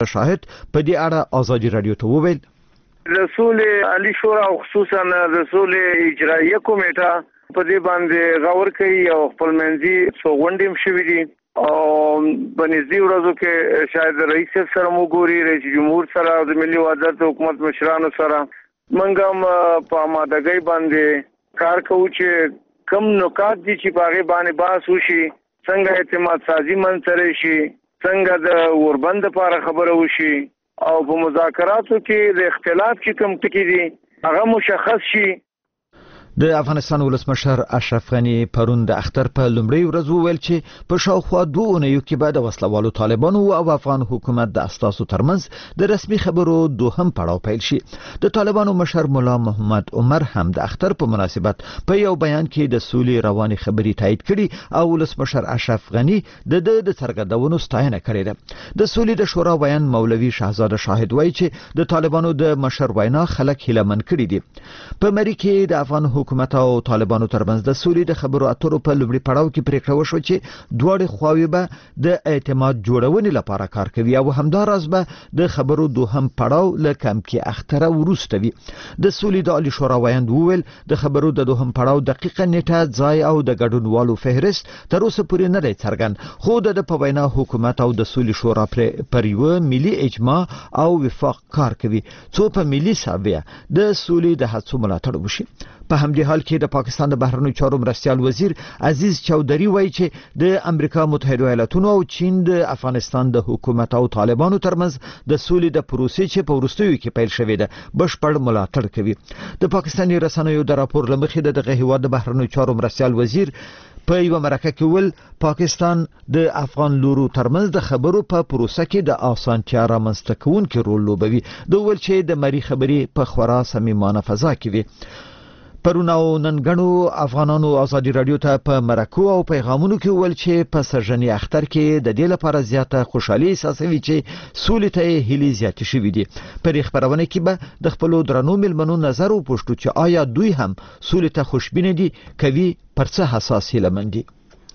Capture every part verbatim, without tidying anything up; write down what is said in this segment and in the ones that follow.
شاهد په دې اړه ازادي رادیو ته وویل رسول علي شورا او خصوصا رسول اجرائیه کمیټه په دې باندې غور کوي او خپل منځي سوغونډیم شوې دي او بنزي ورځو کې شاید رئیس سره مو ګوري رئیس جمهور سره د ملي وحدت حکومت مشرانو سره منګم په مادګي باندې کار کوو چې کم نکات دي چې پاغه باندې باس وشي څنګه اعتماد سازي منځره شي څنګه د وربند لپاره خبره وشي او په مذاکراتو کې د اختلاف چې کوم ټکي دي هغه مشخص شي. د افغانستان ولسمشر اشرف غنی پرون د اختر په لومړۍ ورځ وویل چې په شاوخوا دوه اونیو کې بعد وسلوالو طالبانو او افغان حکومت د اساسو ترمنځ د رسمي خبرو دوهم پړاو پیل شي. د طالبانو مشر مولا محمد عمر هم د اختر په مناسبت په یو بیان کې د سولې رواني خبري تایید کړي او ولسمشر اشرف غنی د د څرګندونو ستاینه کړې ده. د سولې د شورا بیان مولوي شهزاده شاهد وایي چې د طالبانو د مشر وینا خلک هیلمن کړي دي. په مری کې د افغان حکومت او طالبانو ترمنځ د سولې د خبرو اترو په لومړي پړاو کې پریکړه وشوه چې دواړه خواوې به د اعتماد جوړونې لپاره کار کوي او همداراز به د خبرو دوهم پړاو لکم کې اختره ورسته وي. د سولې د عالی شورا ویاند وویل د خبرو د دوهم پړاو دقیقه نیټه ځای او د ګډونوالو فهرست تر اوسه پورې نه دی څرګند خو د په وینا حکومت او د سولې شورا پر یو ملي اجماع او وفاق کار کوي څو په ملي ساویه د سولې د هڅو ملاتړ وشي. په همدې حال کې د پاکستان د بهرنیو چارو مرستيال وزیر عزیز چودري وایي چې د امریکا متحده ایالاتونو او چین د افغانستان د حکومت او طالبانو ترمنځ د سولې د پروسې چې په ورستیو کې پیل شوې ده بشپړ ملاتړ کوي. د پاکستاني رسنیو د راپور لمخې د دغه هیواد د بهرنیو چارو مرستيال وزیر په یو مرکه کې ول پاکستان د افغان لورو ترمنځ د خبرو په پروسه کې د اسانتیا رامنځته کوونکي رول لوبوي. د ول چې د مری خبري په خورا صمیمانه فضا کې وي. پروناو ننګنو افغانانو ازادي رادیو ته په مرکو او پیغامونو کې ول چې په سرجنی اختر کې د دې لپاره زیاته خوشحالي احساسوي چې سولې ته هلي زیات شوې دي. پر خبرونه کې به د خپل درنو ملمنو نظر او پوښتنه چې آیا دوی هم سولې ته خوشبینه دي کوي پر څه حساس هلمند دي.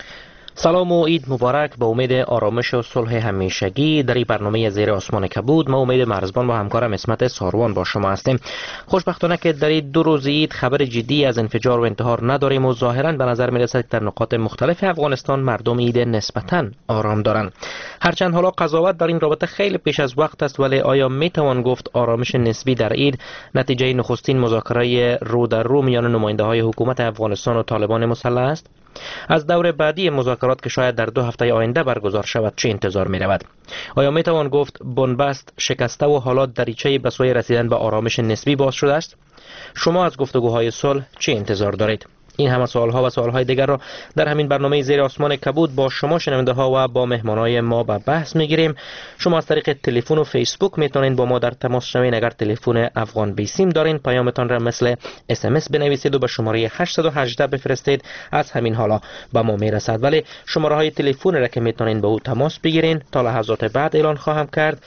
سلام و عید مبارک. به امید آرامش و صلح همیشگی در این برنامه زیر آسمان کبود ما امید مرزبان با همکارم اسمت ساروان با شما هستیم. خوشبختانه که در این دو روز عید خبر جدی از انفجار و انتحار نداریم و ظاهرا به نظر میرسد در نقاط مختلف افغانستان مردم عید نسبتا آرام دارند. هرچند حالا قضاوت در این رابطه خیلی پیش از وقت است ولی آیا میتوان گفت آرامش نسبی در عید نتیجه نخستین مذاکره رو در رو میان نماینده های حکومت افغانستان و طالبان مسلح است؟ از دور بعدی مذاکرات که شاید در دو هفته آینده برگزار شود چه انتظار می رود؟ آیا می توان گفت بنبست شکسته و حالات دریچه به سوی رسیدن به آرامش نسبی باز شده است؟ شما از گفتگوهای صلح چه انتظار دارید؟ این همه سوالها و سوالهای دیگر را در همین برنامه زیر آسمان کبود با شما شنونده ها و با مهمانای ما به بحث میگیریم. شما از طریق تلفن و فیسبوک میتونید با ما در تماس شوید. اگر تلفن افغان بیسیم دارین پیامتان را مثل اس ام اس بنویسید و به شماره هشت یک هشت بفرستید. از همین حالا به ما میرسد ولی شماره های تلفن را که میتونید با او تماس بگیرین تا لحظات بعد اعلان خواهم کرد.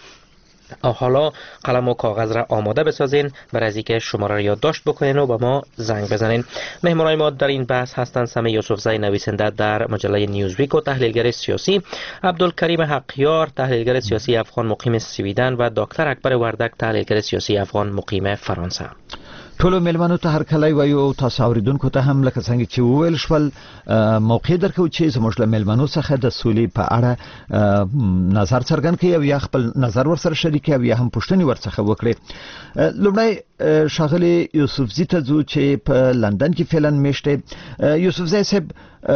او حالا قلم و کاغذ را آماده بسازین برای از اینکه شماره را یادداشت بکنین و به ما زنگ بزنین. مهمانای ما در این بحث هستند سمی یوسفزی نویسنده در مجله نیوزویک و تحلیلگر سیاسی، عبدالکریم حقیار تحلیلگر سیاسی افغان مقیم سویدن و دکتر اکبر وردک تحلیلگر سیاسی افغان مقیم فرانسه. ټولو ملمنو ته هر کله وایو تاسو اوریدونکو ته هم لکه څنګه چې وویل شول موقع درکو چې زموږ له ملمنو څخه د سولې په اړه نظر څرګند کړي او یا خپل نظر ورسره شریک او یا هم پوښتنې ورڅخه وکړي. لومړی شاغلی یوسفزی ته ځو چې په لندن کې فعلا میشته. یوسفزی صاحب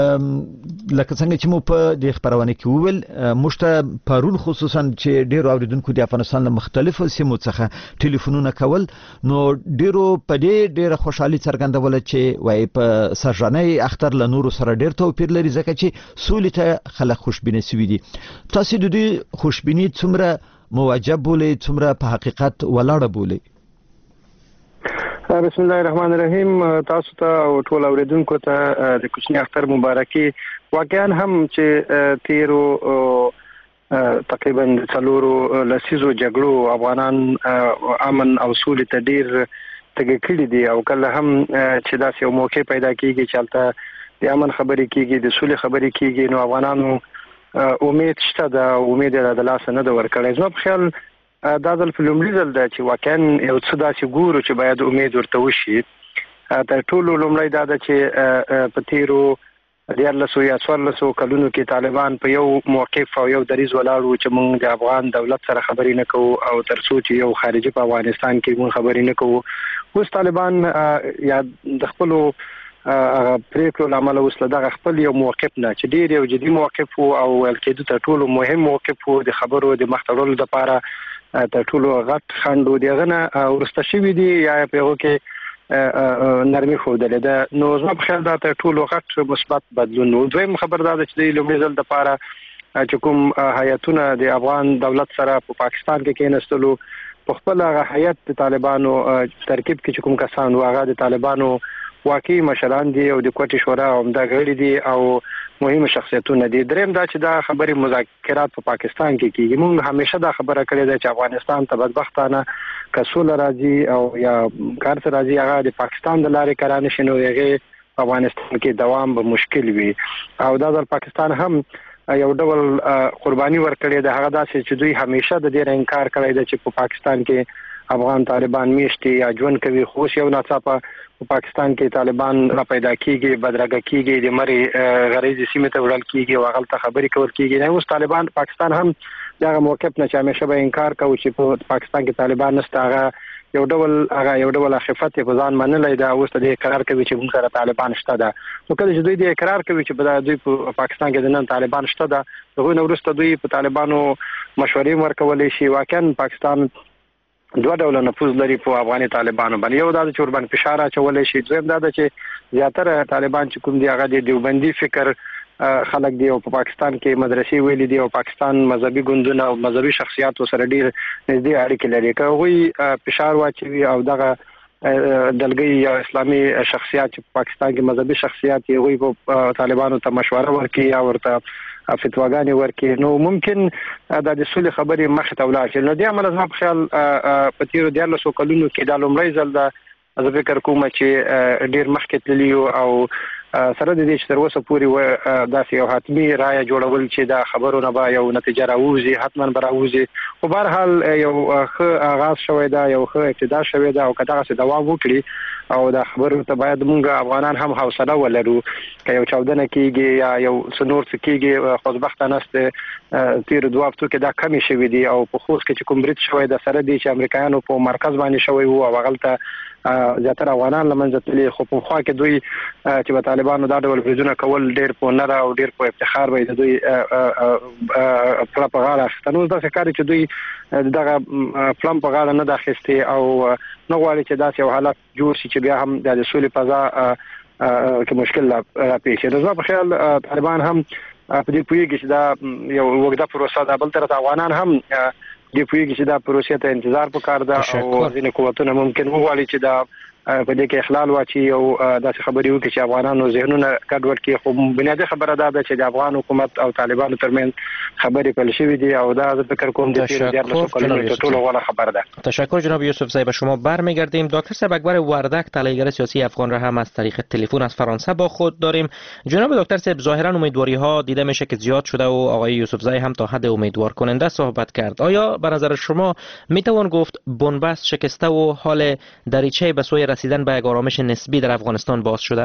لکه څنګه چې مو په د خبرونه کې وویل موږ ته پرون خصوصا چې ډیرو اوریدونکو د افغانستان له مختلفو سیمو څخه ټلیفونونه کول نو ډیرو په دې ډیره خوشحالي څرګندوله چې وای په سرجنی اختر له نورو سره ډیر توپیر لري ځکه چې سولې ته خلک خوشبینه سوي دي. تاسو د دې خوشبینی څومره موجب بولئ څومره په حقیقت ولاړه بولئ؟ بسم الله الرحمن الرحیم. تاسو ته او ټول اوریدونکو ته د کوچنی اختر مبارکي. واقعا هم چې تیرو تقریبا څلورو لسیزو جګړو افغانان امن او سولې ته ډیر تګ کړي دي او کله هم چې داسې یو موقع پیدا کیږي چې البته د امن خبرې کیږي د سولې خبرې کیږي نو افغانانو امید شته د امید د لاس نه د ورکړې. زما په خیال دا ځل په لومړي ځل ده چې واقعا یو څه داسې ګورو چې باید امید ورته وشي. تر ټولو لومړی دا ده چې په تیرو دیارلسو یا څوارلسو کلونو کې طالبان په یو موقف او یو دریځ ولاړ وو چې موږ د افغان دولت سره خبرې نه کوو او تر څو چې یو خارجي په افغانستان کې موږ خبرې نه کوو. اوس طالبان یا د خپلو پریکړو لامل اوس له دغه خپل یو موقف نه چې ډیر یو جدي موقف وو او ویل کېدو تر ټولو مهم موقف وو د خبرو د مخ لپاره تر ټولو غټ خنډ دغه نه ورسته شوی دی یا په هغه کې نرمي خوده ده. نو زما په خیال دا ته ټولو غټ مثبت بدلون و. دویم خبر دا چې د لومړي ځل لپاره چې کوم هیئتونه د افغان دولت سره په پاکستان کې کېناستلو په خپل هغه هیئت د طالبانو ترکیب کې چې کوم کسان واغه د طالبانو واقعي مشران دي او د کوټي شورا عمده غړي دي او مهمه شخصیتونه دي. دریم دا چې دا خبرې مذاکرات په پاکستان کې کیږي. موږ همیشه دا خبره کړې ده چې افغانستان ته بدبختانه کسول راځي او یا کار سره راځي هغه د پاکستان د لارې کرانه شنو هغه افغانستان کې دوام به مشکل وي او دا د پاکستان هم یو ډول قرباني ورکړي ده. هغه داسې چې دوی همیشه د دې انکار کړی ده چې په پاکستان کې افغان طالبان میشتي یا ژوند کوي. خو یو ناڅاپه په پاکستان کې طالبان را پیدا کیږي بدرګه کیږي د مری غریزي سیمه ته وړل کیږي او غلطه خبرې کول کیږي. نه اوس طالبان پاکستان هم دغه موقف نه چې همیشه به انکار کوي چې په پاکستان کې طالبان نشته هغه یو ډول هغه یو ډول خفت په ځان منلای دا اوس د اقرار کوي چې موږ سره طالبان شته ده. نو کله چې دوی د اقرار کوي چې په دوی په پاکستان کې د نن طالبان شته ده دغه نو ورسته دوی په طالبانو مشورې ورکولې شي. واقعا پاکستان دوه ډول نفوذ لري په افغاني طالبانو باندې. یو دا چې وربان فشار اچولې شي. دویم دا چې زیاتره طالبان چې کوم دی هغه د دیوبندي فکر خلک دی او په پاکستان کې مدرسې ویلي دي او پاکستان مذهبي ګوندونه او مذهبي شخصیت سره ډیر نږدې اړیکې لري. کوي فشار واچوي او دغه دلګي یا اسلامي شخصیت په پاکستان کې مذهبي شخصیت یې وي په طالبانو ته مشوره ورکړي یا ورته فتواګانې ورکړي نو ممکن دا د سولې خبرې مخ ته ولاړ شي. نو د عمل زما په خیال په تیرو دیارلسو کلونو کې دا لومړی ځل ده زه فکر کوم چې ډیر مخکې تللی او سره د دې چې تر اوسه پورې داسې یو حتمي رایه جوړول چې دا خبرونه به یو نتیجه راوځي حتما به راوځي. خو به هر حال یو ښه آغاز شوی دا یو ښه ابتدا شوی دا او که دغسې دوام وکړي او دا خبرو ته باید موږ افغانان هم حوصله ولرو که یو چاودنه کېږي یا یو څه نور څه کېږي خوشبختانه است تیرو دوه هفتو کې دا کمې شوي دي او په خوست کې چې کوم برید شوی د سره دی چې امریکایانو په مرکز باندې شوی وو او هغلته زیاتره افغانان له منځه تللي خو په خوا کې دوی چې به طالبانو دا ډول بریدونه کول ډېر په نره او ډېر په افتخار به د دوی پړه په غاړه اخیسته. نو داسې کار چې دوی دغه پلم په غاړه نه ده اخیستې او نه غواړي چې داسې یو حالت جوړ شي چې بیا هم د سولې فضا کې مشکل راپېښ شي. نو زما په خیال طالبان هم په دې پوهېږي چې دا یو اوږده پروسه ده. بل طرف افغانان هم دې پوهېږي چې دا پروسې ته انتظار پکار ده او ځینې قوتونه ممکن وغواړي چې دا په دې کې اخلال واچي او داسې خبرې وکړي چې افغانانو ذهنونه ګډوډ کړي. خو بنیادي خبره دا ده چې د افغان حکومت او طالبانو ترمنځ خبرې پیل شوې دي او دا زه فکر کوم د تیرو دیارلسو کلونو تر ټولو غوره خبر ده. تشکر جناب یوسف زی. به شما برمیگردیم. دکتر صاحب اکبر وردک تحلیلگر سیاسی افغان را هم از طریق تلفن از فرانسه با خود داریم. جناب دکتر صاحب ظاهرا امیدواری ها دیده میشه که زیاد شده و آقای یوسف زی هم تا حد امیدوار کننده صحبت کرد. آیا به نظر شما میتوان گفت بنبست شکسته و حال دریچه به سوی رسیدن به یک آرامش نسبی در افغانستان باز شده؟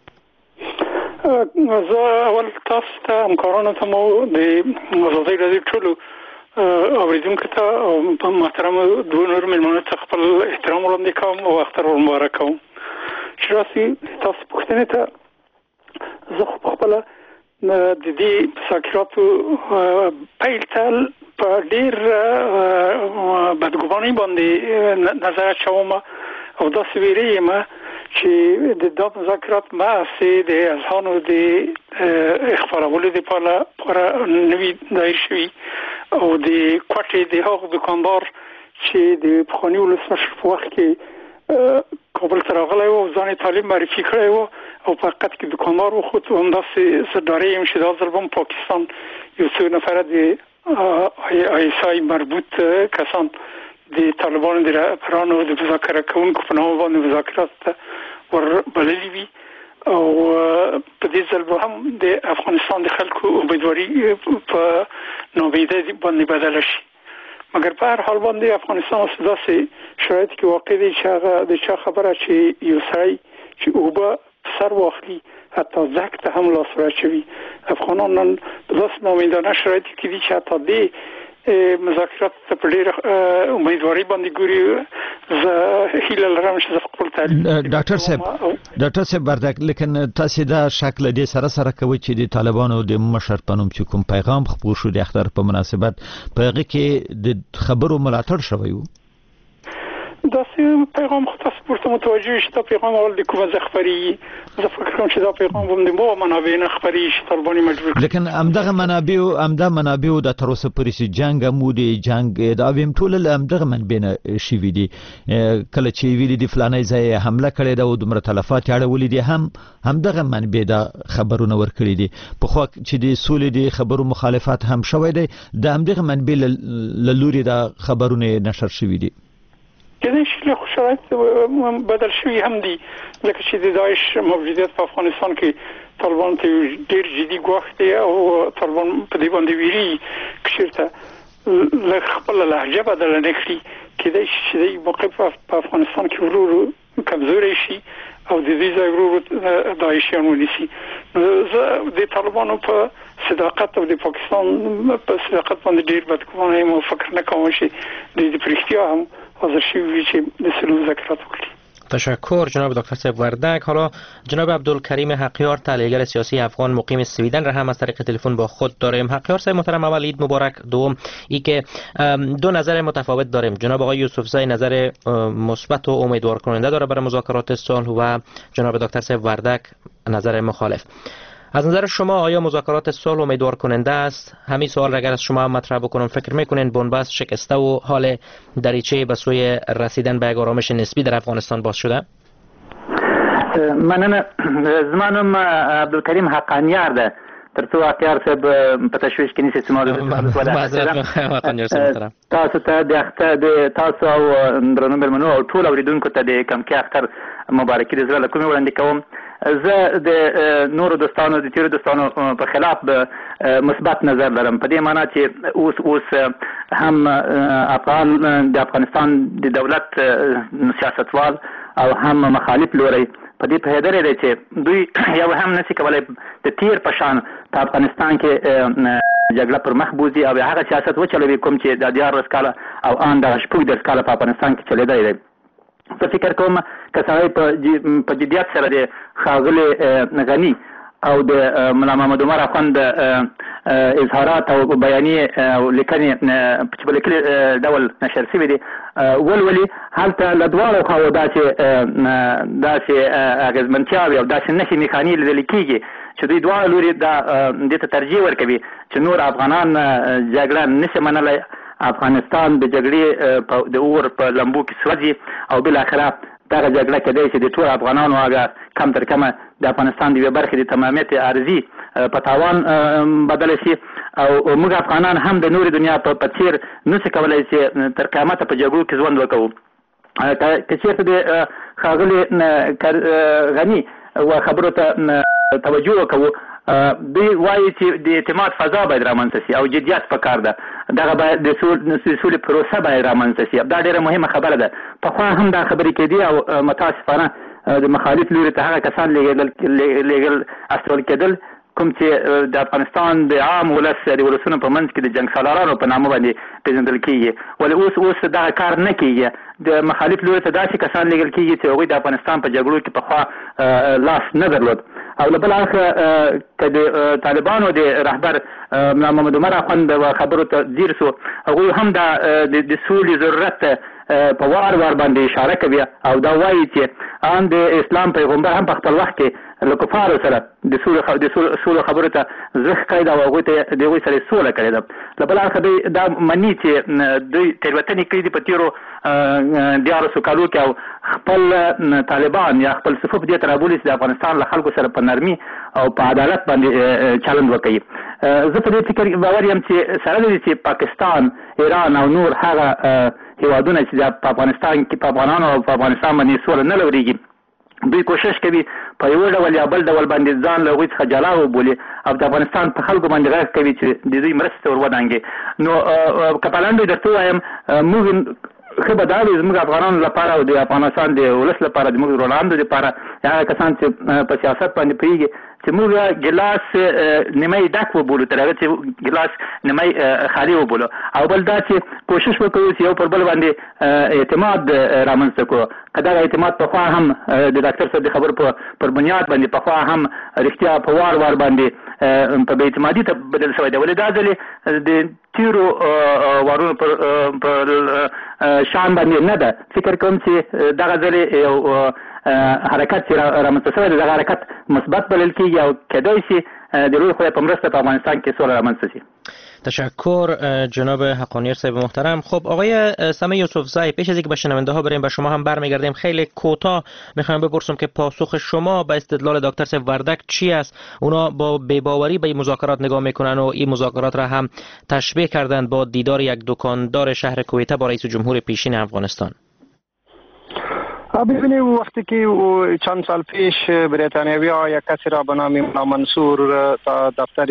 از اول تاسو ته همکارانو ته مو د ازادۍ رادیو ټولو اوریدونکو ته په محترم دوه نور مېلمنو ته خپل احترام وړاندې کوم او اختر مبارک کوم. چې راسي تاسو پوښتنې ته زه خو خپله د دې مذاکراتو پیل تل په ډېر بدګمانۍ باندې نظر اچوم او داسې ویرېږم چې د دا مذاکرات محض د اذهانو د خپرولو دپاره نوي دایر شوي او د کوټې د هغه دوکاندار چې د پخواني ولسمشر په وخت کې کابل ته راغلی و او ځان یې طالب معرفي کړی و او په حقیقت کې دوکاندار و. خو همداسې زه ډارې یم چې دا ځل به پاکستان یو څو نفره د آی اس آی مربوط کسان د طالبانو د رهبرانو د مذاکره کوونکو په نامه باندې مذاکرات ته ور بللي وي او په دې ځل به هم د افغانستان د خلکو امیدواري په ناامیدۍ باندې بدله شي. مګر په هر حال باندې افغانستان اوس داسې شرایط کې واقع دی چې هغه د چا خبره چې یو سړی چې اوبه سر واخلي حتی ځک ته هم لاس راچوي. افغانان نن په داسې ناامیدانه شرایط کې دي چې حتی دې مذاکرات ته په ډېره امیدواري باندې ګوري. زه هیله لرم چې زه خپل تعلیم ډاکټر صاحب ډاکټر صاحب وردک لیکن تاسو دا شکل دې سره سره کوي چې د طالبانو د مشر په نوم چې کوم پیغام خپور شو د اختر په مناسبت په هغه کې د خبرو ملاتړ شوی وو. دا سه پیغام خو تاسو پورته متوجه شئ. دا پیغام اول د کومه ځخبري زه فکر کوم چې دا پیغام هم د مو منابع نه خبري شي طالباني مجبور. لیکن امدغه منابع امدا منابع د تر اوسه پرې جنگ مو دی جنگ دا ویم ټول امدغه منبع نه شي وی دي کله چې ویلي دی فلانه ځای حمله کړې دا او د مرتلفات اړولې دي هم همدغه منبع دا خبرونه ورکړي دي. په خو چې د سولې دی خبرو مخالفت هم شوی دی د امدغه منبع لوري دا خبرونه نشر شوی دي. کله چې له شرایط بدل شوی هم دي لکه چې د داعش موجودیت په افغانستان کې طالبان ته ډیر جدي ګواښ دی او طالبان په دې باندې ویلي چې له خپل لهجه بدل نه کړي کله چې د موقف په افغانستان کې ورو کمزوري شي او د دې ځای ورو داعشیان ونیسي. زه د طالبانو په صداقت او د پاکستان په صداقت باندې ډیر بدګمانه یم او فکر نه کوم چې د پرختیا هم حاضر شوی چې د سلو ذکرات وکړي. تشکر جناب دکتر صاحب وردک. حالا جناب عبدالکریم حقیار تحلیلگر سیاسی افغان مقیم سویدن را هم از طریق تلفن با خود داریم. حقیار صاحب محترم، اول عید مبارک. دوم ای که دو نظر متفاوت داریم. جناب آقای یوسفزای نظر مثبت و امیدوار کننده داره برای مذاکرات صلح و جناب دکتر صاحب وردک نظر مخالف. از نظر شما آیا مذاکرات صلح امیدوار کننده است؟ همین سوال را اگر از شما مطرح بکنم، فکر میکنین بنبست شکسته و حال دریچه به سوی رسیدن به یک آرامش نسبی در افغانستان باز شده؟ مننه. زمانم عبدالکریم حقانیار ده ترڅو اختیار صاحب په تشویش کې نشي سماده تاسو ته د اختر د تاسو او درنو ملمنو او ټول اوریدونکو ته د کم کې اختر مبارکي د زړه کومې وړاندې کوم. زه د نورو دوستانو د تیرو دوستانو په خلاف مثبت نظر لرم په دې معنی چې اوس اوس هم افغان د افغانستان د دولت سیاستوال او هم مخالف لوري په دې په هدر دی چې دوی یو هم نشي کولای د تیر په شان په افغانستان کې جګړه پر مخ بوزي او هغه سیاست وچلوي کوم چې د دیار سکاله او ان د شپږ د سکاله په افغانستان کې چلیدای دی. زه فکر کوم که سړی په جدیت سره د ښاغلي غني او د ملا محمد عمر اخوند اظهارات او بیانیې او لیکنې په بل ډول نشر شوي دي ولولي هلته له دواړو خواو داسې داسې اغېزمنتیاوې او داسې نښې نښانې لیدل کېږي چې دوی دواړه لوري دا دې ته ترجیح ورکوي چې نور افغانان جګړه نشي منلی، افغانستان د جګړې د اور په لمبو کې سوځي او بالاخره دغه جګړه کېدای شي د ټول افغانانو هغه کم تر کمه د افغانستان د یوې برخې د تمامیت عارضي په تاوان بدله شي او موږ افغانان هم د نورې دنیا په څیر نشي کولی چې تر قیامته په جګړو کې ژوند وکړو. که چېرته د ښاغلي غني خبرو ته توجه وکړو، دوی وایي چې د اعتماد فضا باید رامنځته شي او جدیت پکار ده، دغه باید د سولې پروسه باید رامنځته شي. دا ډېره مهمه خبره ده. پخوا هم دا خبرې کېدي او متاسفانه د مخالف لوري ته هغه کسان لېږل استول کېدل کوم چې د افغانستان د عام ولس د ولسونو په منځ کې د جنګ سالارانو په نامه باندې پېژندل کېږي. ولې اوس اوس دغه کار نه کېږي. د مخالف لوري ته داسې کسان لېږل کېږي چې هغوی د افغانستان په جګړو کې پخوا لاس نه درلود. او له بل اړخه که د طالبانو د رهبر ملا محمد عمر اخوند خبرو ته ځیر سو، هغوی هم د سولې ضرورت په وار وار باندې اشاره کوي او دا وایي چې ان د اسلام پیغمبر هم په خپل وخت کې له کفارو سره د سولو خبرو ته زغ کړی او هغوی ته د هغوی سره سوله کړې ده. له بل اړخه دوی دا مني چې دوی تېروتنې کړي دي په تېرو دیارلسو کالو کې او خپل طالبان یا خپل صفوف دې ته رابولي چې د افغانستان له خلکو سره په نرمي او په عدالت باندې چلند وکړي. زه په دې فکر باور یم چې سره دې چې پاکستان، ایران او نور هغه هېوادونه چې په افغانستان کې په افغانانو او په افغانستان باندې سوله نه لورېږي، دوی کوشش کوي په یو ډول یا بل ډول باندې ځان له هغوی څخه جلا وبولي او د افغانستان په خلکو باندې غږ کوي چې د دوی مرستې ور ودانګي. نو که په لنډو درته ووایم موږ ښه به دا وي زموږ افغانانو لپاره او د افغانستان د ولس لپاره د موږ وړاندو لپاره هغه کسان چې په سیاست باندې پوهېږي چې موږ ګیلاس نیمه ډک وبولو تر هغه چې ګیلاس نیمه خالي وبولو. او بل دا چې کوشش وکړو چې یو پر بل باندې اعتماد رامنځته کړو. که دغه اعتماد پخوا هم د ډاکټر صاحب د خبرو پر بنیاد باندې پخوا هم رښتیا په وار وار باندې په بې اعتمادي ته بدل شوی دی، ولې دا ځلې د تیرو وارونو پر شان باندې نه ده. فکر کوم چې دغه ځلې یو حرکت چې رامنځته شوی دی دغه حرکت مثبت بلل کېږي او کیدای شي د روی خدای په مرسته په افغانستان کې سوله رامنځته شي. تشکر جناب حقانی صاحب محترم. خب آقای سمه یوسفزئی، پیش از اینکه به شنونده ها بریم به شما هم برمیگردیم، خیلی کوتاه میخوام بپرسم که پاسخ شما به استدلال دکتر صاحب وردک چی است؟ اونا با بی‌باوری به این مذاکرات نگاه میکنن و این مذاکرات را هم تشبیه کردند با دیدار یک دکاندار شهر کویته با رئیس جمهور پیشین افغانستان. ببینید وقتی که چند سال پیش بریتانیایی یک کسی را به نام منصور تا دفتر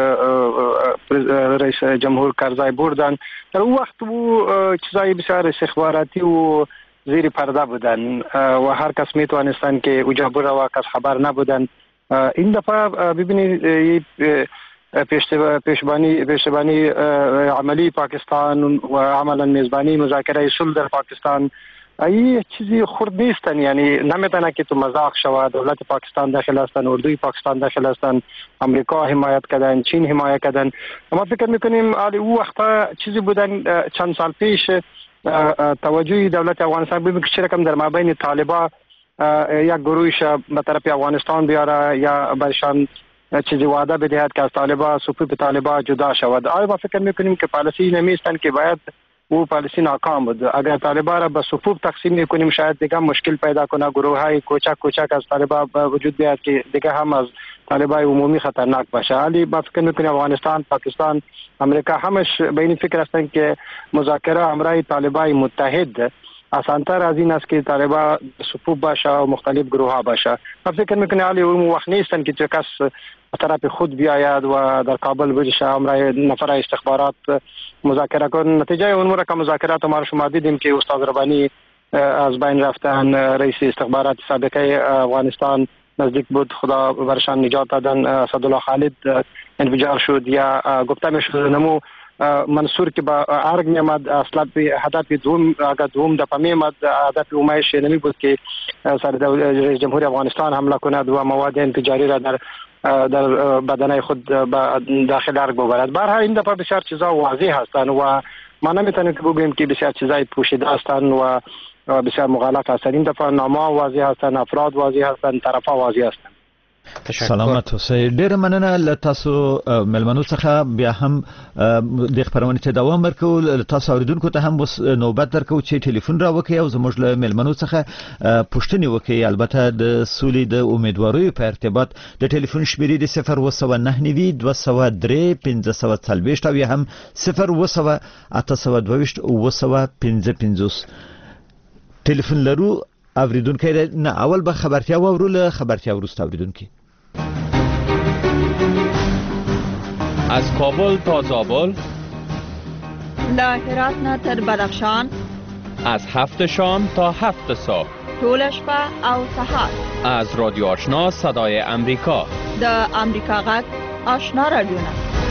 رئیس جمهور کرزی بردن، در اون وقت او چیزای بسیار استخباراتی و زیر پرده بودن و هر کس میتوانستن که اوجا بره و کس خبر نبودن. این دفعه ببینید پیشبانی پیشبانی عملی پاکستان و عملا میزبانی مذاکره صلح در پاکستان ای چیزی خرد نیستن، یعنی نمیتونه که تو مذاق شود. دولت پاکستان داخل هستن، اردوی پاکستان داخل هستن، امریکا حمایت کردن، چین حمایت کردن. اما فکر میکنیم علی او وقتا چیزی بودن چند سال پیش توجه دولت افغانستان ببینید که چرکم در مابین طالبا یک گروهش به طرف افغانستان بیاره یا برشان چیزی وعده بدهد که از طالبا صفوف طالبا جدا شود. آیا ما فکر میکنیم که پالیسی نمیستن که باید او پالیسی ناکام بود. اگر طالبان را به صفوف تقسیم میکنیم شاید دیگه مشکل پیدا کنه، گروه های کوچک کوچک از طالبان وجود بیاد که دیگه هم از طالبان عمومی خطرناک باشه. ولی ما فکر میکنیم افغانستان، پاکستان، امریکا همش به این فکر هستند که مذاکره همراه طالبان متحد آسان‌تر از این است که طالبان صفوف باشه و مختلف گروه ها باشه. ما فکر میکنیم علی اون وقت نیستن که چه کس طرف خود بیاید و در کابل بشه همراه نفر استخبارات مذاکره کن. نتیجه اون موقع که مذاکرات ما شما دیدیم که استاد ربانی از بین رفتن، رئیس استخبارات سابقه افغانستان نزدیک بود خدا برشان نجات دادن، اسدالله خالد انفجار شد یا گفته میشد نمو منصور که با ارگ میامد اصلا به هدف دوم اگر دوم دفعه میامد هدف اومایش نمی بود که سر رئیس جمهور افغانستان حمله کند و مواد انفجاری را در در بدنه خود داخل ارگ ببرد. برها این دفعه بسیار چیزا واضح هستند و ما نمیتونیم که بگوییم که بسیار چیزای پوشیده هستند و بسیار مغالط هستند. این دفعه نامه واضح هستند، افراد واضح هستند، طرفا واضح هستند. سلامت اوسئ. ډېر مننه له تاسو ملمنو څخه. بیا هم د خبرونه ته دوام ورکول. له تاسو اوریدونکو ته هم نوبت درکو چې ټلیفون را وکړي او زموږ له ملمنو څخه پوښتنې وکړي. البته د سولې د امیدواریو په ارتباط د ټلیفون شمیرې د صفر اوه سوه نهه نوي دوه سوه درې پنځه سوه څلوېښت او یا هم صفر اوه سوه اته سوه دوهویشت اوه سوه پنځه پنځوس ټلیفون لرو. اوریدونکي نه اول به خبرتیا واورو، له خبرتیا وروسته اوریدونکي. از کابل تا زابل، له هرات نه تر بدخشان، از هفت شام تا هفت صبح، ټول شپه او سهار، از رادیو آشنا صدای امریکا، د امریکا غږ آشنا رادیونا.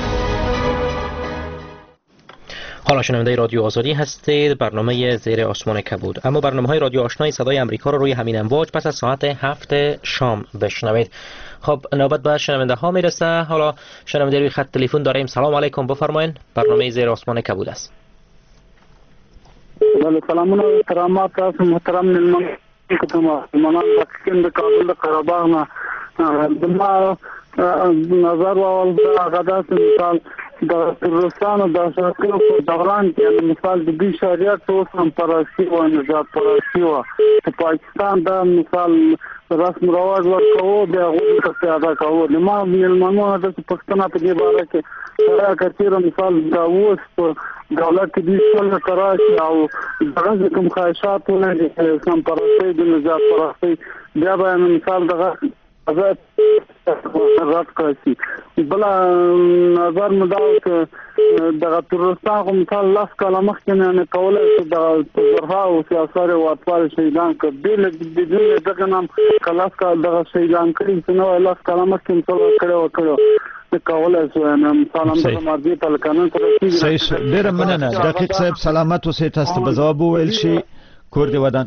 حالا شنونده رادیو آزادی هستید، برنامه زیر آسمان کبود. اما برنامه های رادیو آشنای صدای امریکا رو روی همین امواج پس از ساعت هفت شام بشنوید. خب نوبت به شنونده ها میرسه. حالا شنونده روی خط تلفن داریم. سلام علیکم، بفرمایید. برنامه زیر آسمان کبود است. بله، سلامونه احترامات تاسو محترم ملمن کوم منان پاکستان د کابل د قره‌باغ نه دما نظر اول دا غداس مثال د ترستان او د شاکرو په دوران کې مثال د دې شریعت او سم پرستی او نظام پرستی او پاکستان دا مثال رسم رواج ورکوو بیا غوښتنه ته ادا کوو. نو ملمنو د پښتنه په دې باره کې دا کثیر مثال دا اوس په دولت دې څنګه کراشي او دغه کوم خواهشات ولري سم پرستی د نظام پرستی بیا به مثال دغه آزاد رات کوي بل نظر مداوت دغه ترستان کوم مثال لاس کلمخ کنه نه کوله د زرها او سیاست او اطفال شهیدان ک بیل بدون دغه نام کلاس کا دغه شهیدان کړي نو لاس کلمخ کوم څه کړو کړو کوله نو سلام د مرضی په قانون کې صحیح ډیر مننه دقیق صاحب سلامت اوسئ تاسو به جواب ویل شي کور دی ودان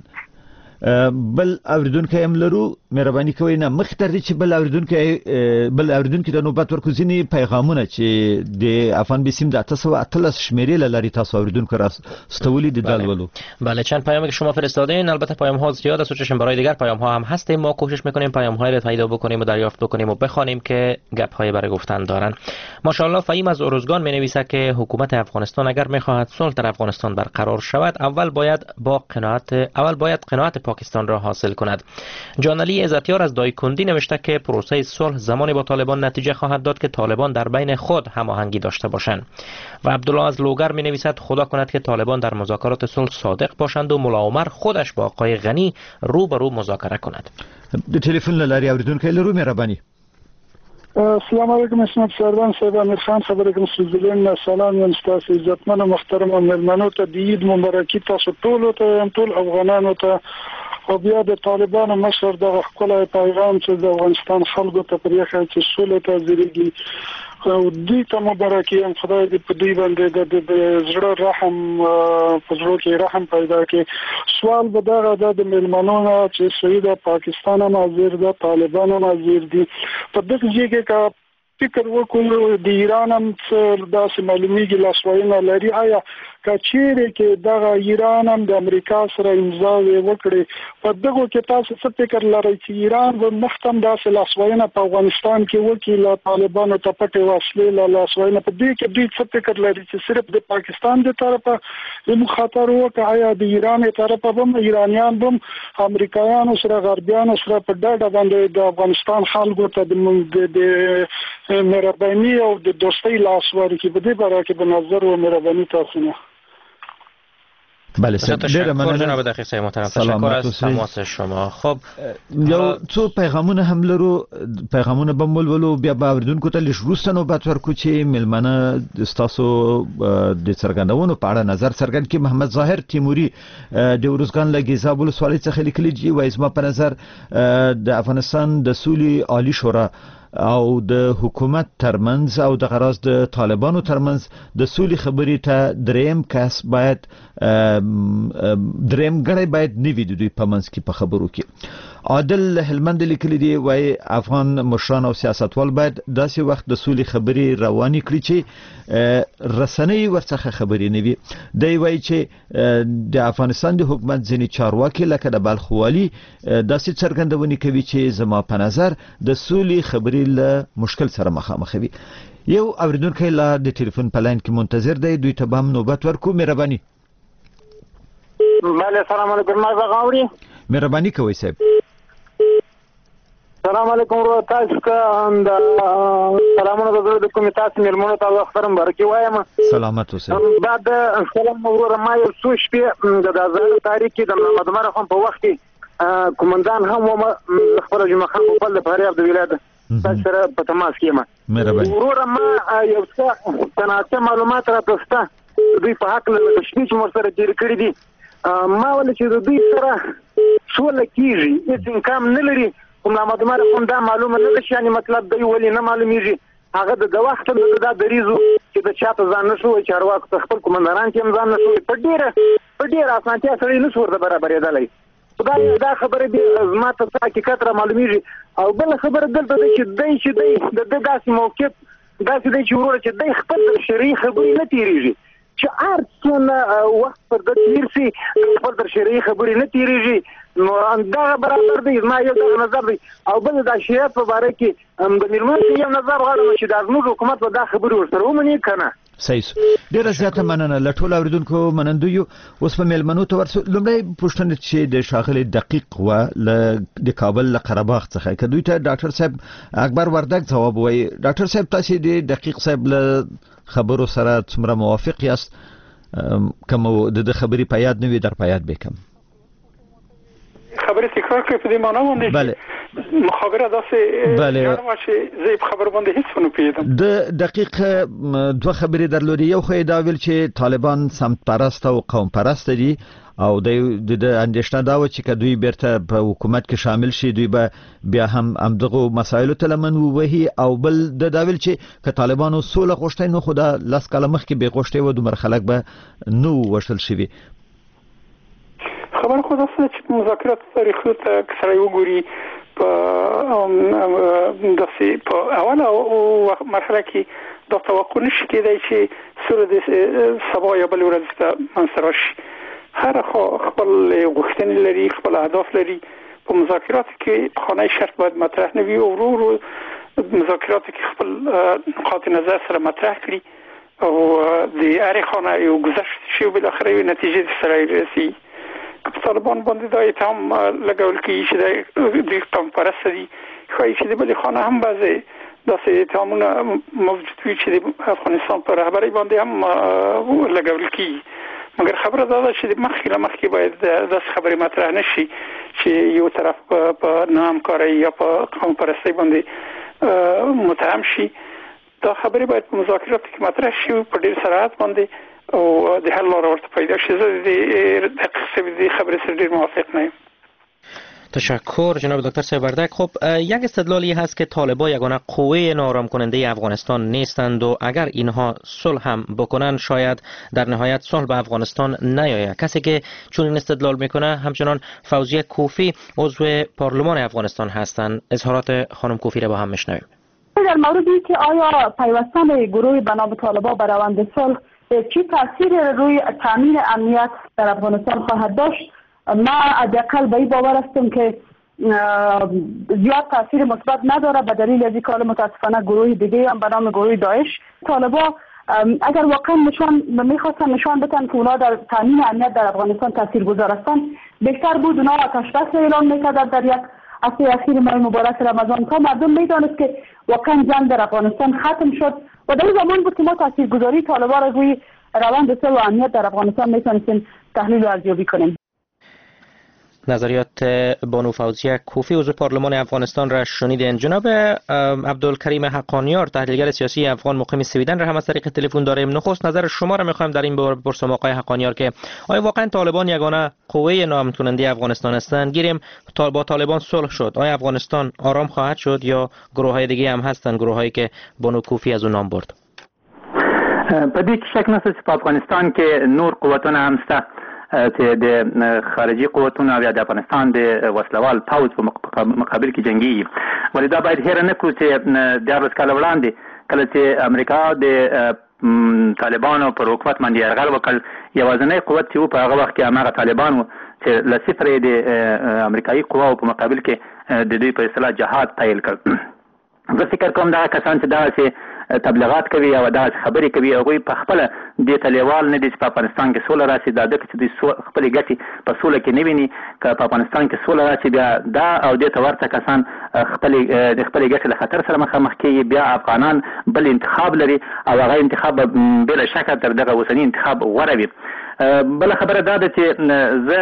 بل اوریدونکو هم لرو مهرباني کوئ نه مخ تر دې چې بل اوریدونکو بل اوریدونکو د نوبت ورکو ځینې پیغامونه چې د افغان بیسیم د تاسو اتلس شمیرې لري تاسو اوریدونکو راستولی د دالولو بله چند پیامی که شما فرستادین البته پیام ها زیاد است و چشم برای دیگر پیام ها هم هستیم ما کوشش میکنیم پیام های رو پیدا بکنیم و دریافت بکنیم و بخوانیم که گپ های برای گفتن دارن. ماشاءالله فهیم از اروزگان می نویسد که حکومت افغانستان اگر میخواهد صلح در افغانستان برقرار شود اول باید با قناعت اول باید قناعت پاکستان را حاصل کند. جانعلی عزتیار از دایکندی نوشته که پروسه صلح زمانی با طالبان نتیجه خواهد داد که طالبان در بین خود هماهنگی داشته باشند. و عبدالله از لوگر می نویسد خدا کند که طالبان در مذاکرات صلح صادق باشند و ملا عمر خودش با آقای غنی رو به رو مذاکره کند. د تلیفون لاری اوریدونکو لرو مهرباني. السلام علیکم اسمت سردان صاحب امیر خان خبره کوم سوزلین سلام یم تاسو عزتمن او محترم مېلمنو ته د عید مبارکي تاسو ټول ته ټول افغانانو ته او بیا د طالبانو مشر د خپل پیغام چې د افغانستان خلکو ته پرېښه چې سولې ته ځریږي او دوی ته مبارکي هم خدای دې په دوی باندې د زړه رحم په زړه کې رحم پیدا کړي. سوال به دا د مېلمنو چې سید پاکستان هم حاضر ده طالبان هم حاضر دي په دغه ځای کې فکر وکړو د ایران هم داسې معلومیږي لاسوهنه لري آیا کچېره کې دغه ایران هم د امریکا سره امضا وکړي په دغه کې تاسو څه فکر لرئ چې ایران به مختم داسې لاسوهنه په افغانستان کې وکړي له طالبانو ته پټې وسلې له لاسوهنه په دې کې دوی څه فکر لري چې صرف د پاکستان د طرفه یو خطر وکړي آیا د ایران طرفه هم ایرانیان هم امریکایانو سره غربیانو سره په ډاډه باندې د افغانستان خلکو ته د مهرباني او د دوستۍ لاس ورکړي په دې باره کې به نظر و مهرباني تاسو نه. بله ډیره مننه جناب دقیق صاحب محترم تشکر از تماس شما. خب یو څو پیغامونه هم لرو پیغامونه به مولولو بیا به اوریدونکو ته لږ وروسته نوبت ورکړو چې مېلمانه ستاسو د څرګندونو په اړه نظر څرګند کړي. محمد ظاهر تیموري د ورزګان له ګیزاب ولسوالۍ څخه لیکلي دي وایي زما په نظر د افغانستان د سولې عالی شورا او د حکومت ترمنځ او د غراز د طالبانو ترمنځ د سولې خبرې ته دریم کس باید دریم غړی باید نوي د دوی په منځ کې په خبرو کې. عادل هلمند لیکلي دی وایي افغان مشران او سیاستوال باید داسې وخت د سولې خبرې روانې کړي چې رسنۍ ورڅخه خبرې نه وي. دی وایي چې د افغانستان د حکومت ځینې چارواکي لکه د بلخ والي داسې څرګندونې کوي چې زما په نظر د سولې خبرې له مشکل سره مخامخ وي. یو اوریدونکی لا د ټلیفون په لاین کې منتظر دی دوی ته به هم نوبت ورکو. مهرباني. بله سلام علیکم ما غاوري مهرباني کوئ صاحب. سلام علیکم ورو تاسو کا اند سلامونه د کوم تاسو مېلمنو ته خبرم ورکي وایم. سلامت اوسئ. بعد سلام ورو ما یو څو شپې د دازار تاریخ کې د محمد عمر خان په وخت کې کومندان هم خبر جمعه خان په بل فریاب د ولایت تاسو سره په تماس کې ما مهرباني. ورو ما یو څه تناسب معلومات راټوسته دوی په حق له تشویش مر سره تیر کړی دي. ما ول چې دوی سره سوال کیږي هیڅ امکان نه لري. محمد عمر خان دا معلومه نه شي یعنی مطلب دی ولې نه معلومیږي هغه د وخت د دریزو چې د چاته ځان نشو چارواکو خپل کومندان کې ځان نشو په ډیره په ډیره اسانتیا سره نه شو ورته برابرې دلای. خدای دا خبره به زما ته حقیقت را معلومیږي. او بل خبره دلته دی چې دی چې دی د داسې موقف داسې دی چې ورور چې دی خپل شرعي خبرې نه تیریږي چې ارڅونه وخت پر د تیرسي خپل در شرعي خبرې نه تیریږي نو دا برابر دی ما یو نظر دی. او بل دا شریعت په اړه کې د مېرمن یو نظر غواړم چې د زموږ حکومت په دا خبرې ورسره ومني کنه. صحیح. ډیره زیاته مننه له ټولو اوریدونکو منندو یو. اوس په مېلمنو ته ورسو لومړی پوښتنه چې د شاغلي دقیق و ل د کابل له قره باغ څخه کدوې ته ډاکټر صاحب اکبر وردګ جواب وایي. ډاکټر صاحب تاسو د دقیق صاحب له خبرو سره څومره موافق یاست؟ کوم د خبرې په یاد نه وي در په یاد به کوم خبرې تکرار کړئ په دې معنا باندې بله مخابره داسې جوړه چې زه په خبر باندې هیڅ نه پیدم. د دقیق دوه خبرې درلودي. یو خو دا ویل چې طالبان سمت پرست او قوم پرست دي او د د اندېښنه دا و چې دوی بیرته په حکومت کې شامل شي دوی به بیا هم همدغه مسایلو ته لمن ووهي او بل د دا ویل چې که طالبانو سوله غوښتي نو خو دا لاس کاله مخکې به غوښتي و دومره خلک به نو وشتل شي. خبر خو داسې چې مذاکرات تاریخي ته سره وګوري په داسې په اوله مرحله کې دا توقع نشي کېدای چې سوله د سبا یا بل ورځ ته منځته راشي. هر خپل غوښتنې لري، خپل اهداف لري. په مذاکراتو کې خانه شرط باید مطرح نه وي او ورو ورو مذاکراتو کې خپل نقاط نظر سره مطرح کړي او د هر خانه یو گذشت شي بل اخر یو نتیجه سره رسي. طالبان باندې دا اتهام لګول کیږي چې د قوم پرست دي، خو چې د بل خانه هم بعضي داسې اتهامونه موجود وي چې د افغانستان په رهبرۍ باندې هم لګول کیږي. مګر خبره دا ده چې مخکې له مخکې باید داسې خبرې مطرح نشي چې یو طرف په ناهمکارۍ یا په قوم پرستۍ باندې متهم شي. دا خبرې باید په مذاکراتو کې مطرح شي په ډېر سرعت باندې او د حل لاره ورته پیدا شي. زه د دقیق خبرې سره ډېر موافق نه یم. تشکر جناب دکتر صاحب وردک. خب یک استدلالی هست که طالبان یگانه قوه ناآرام کننده افغانستان نیستند و اگر اینها صلح هم بکنند شاید در نهایت صلح به افغانستان نیاید. کسی که چون این استدلال میکنه همچنان فوزیه کوفی عضو پارلمان افغانستان هستند. اظهارات خانم کوفی را با هم میشنویم. در مورد اینکه آیا پیوستن گروه به نام طالبان به روند صلح چه تاثیر روی تامین امنیت در افغانستان خواهد داشت، ما حداقل به این باور هستم که زیاد تاثیر مثبت نداره، به دلیل از اینکه متاسفانه گروه دیگه هم به نام گروه داعش طالبان اگر واقعا نشان میخواستن نشان بدن که اونا در تامین امنیت در افغانستان تاثیرگذار هستند، بهتر بود اونا آتش بس اعلام میکردند در یک هفته اخیر ماه مبارک رمضان تا مردم میدانست که واقعا جنگ در افغانستان ختم شد و در این زمان بود که ما تاثیرگذاری طالبان را روی روند صلح و امنیت در افغانستان میتونستیم تحلیل و ارزیابی کنیم. نظریات بانو فوزیه کوفی عضو پارلمان افغانستان را شنیدین. جناب عبدالکریم حقانیار تحلیلگر سیاسی افغان مقیم سویدن را هم از طریق تلفن داریم. نخست نظر شما را میخوایم در این باره بپرسم آقای حقانیار که آیا واقعا طالبان یگانه قوه ناامن کننده افغانستان هستند؟ گیریم با طالبان صلح شد، آیا افغانستان آرام خواهد شد یا گروه های دیگه هم هستند، گروه هایی که بانو کوفی از اون نام برد؟ په دې کې شک نشته چې په افغانستان کې نور قوتونه هم شته چې د خارجي قوتونو یا د افغانستان د وسلوال پوځ په مقابل کې جنگي. ولې دا باید هېره نه کړو چې دیارلس کاله وړاندې کله چې امریکا د طالبانو پر حکومت باندې یرغل وکړ، یوازینی قوت چې و په هغه وخت کې هماغه طالبان و چې له صفر یې د امریکایي قواو په مقابل کې د دوی په اصطلاح جهاد پیل کړ. زه فکر کوم دغه کسان چې دغسې تبلیغات کوي او دغسې خبرې کوي هغوی په خپله دې ته لیوال نه دي چې په افغانستان کې سوله راشي. دا ځکه چې دوی خپلې ګټې په سوله کې نه ویني. که په افغانستان کې سوله راشي بیا دا او دې ته ورته کسان خپلې د خپلې ګټې له خطر سره مخامخ کېږي. بیا افغانان بل انتخاب لري او هغه انتخاب بلا شکه تر دغه اوسني انتخاب غوره وي. بل خبره دا ده چې زه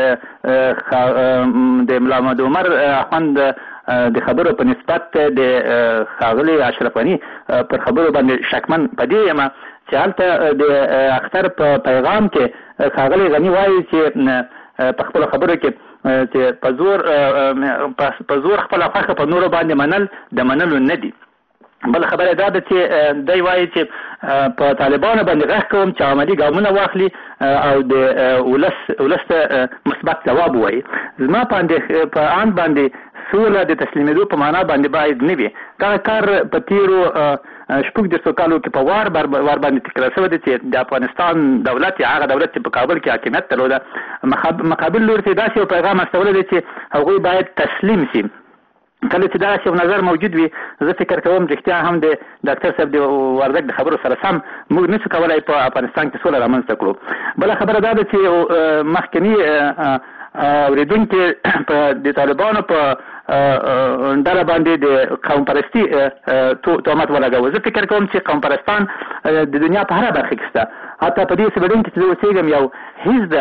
د ملا محمد عمر اخوند د خبرو په نسبت د ښاغلي اشرف غني پر خبرو باندې شکمن په دې یم چې هلته د اختر په پیغام کې ښاغلي غني وایي چې په خپلو خبرو کې چې په زور په زور خپله خوښه په نورو باندې منل د منلو نه دي. بل خبره دا ده چې دی وایي چې په طالبانو باندې غږ کوم چې عملي ګامونه واخلي او د ولس ولس ته مثبت ځواب ووایي. زما په آن باندې سوله د تسلیمېدو په معنا باندې باید نه وي. دغه کار په تېرو شپږ دېرشو کالو کې په وار وار باندې تکرار شوی دی چې د افغانستان دولت یا هغه دولت چې په کابل کې حاکمیت درلوده مقابل لوري ته داسې یو پیغام استولی دی چې هغوی باید تسلیم شي. کله چې داسې یو نظر موجود وي زه فکر کوم رښتیا هم د ډاکټر صاحب د وردګ د خبرو سره سم موږ نشو کولی په افغانستان کې سوله رامنځته کړو. بله خبره دا ده چې مخکني اورېدونکي د طالبانو په ډله باندې د قوم پرستي تهمت ولګوه. زه فکر کوم چې قوم پرستان د دنیا په هره برخه کې شته. حتی په دې سویډن کې چې زه اوسېږم یو حزب ده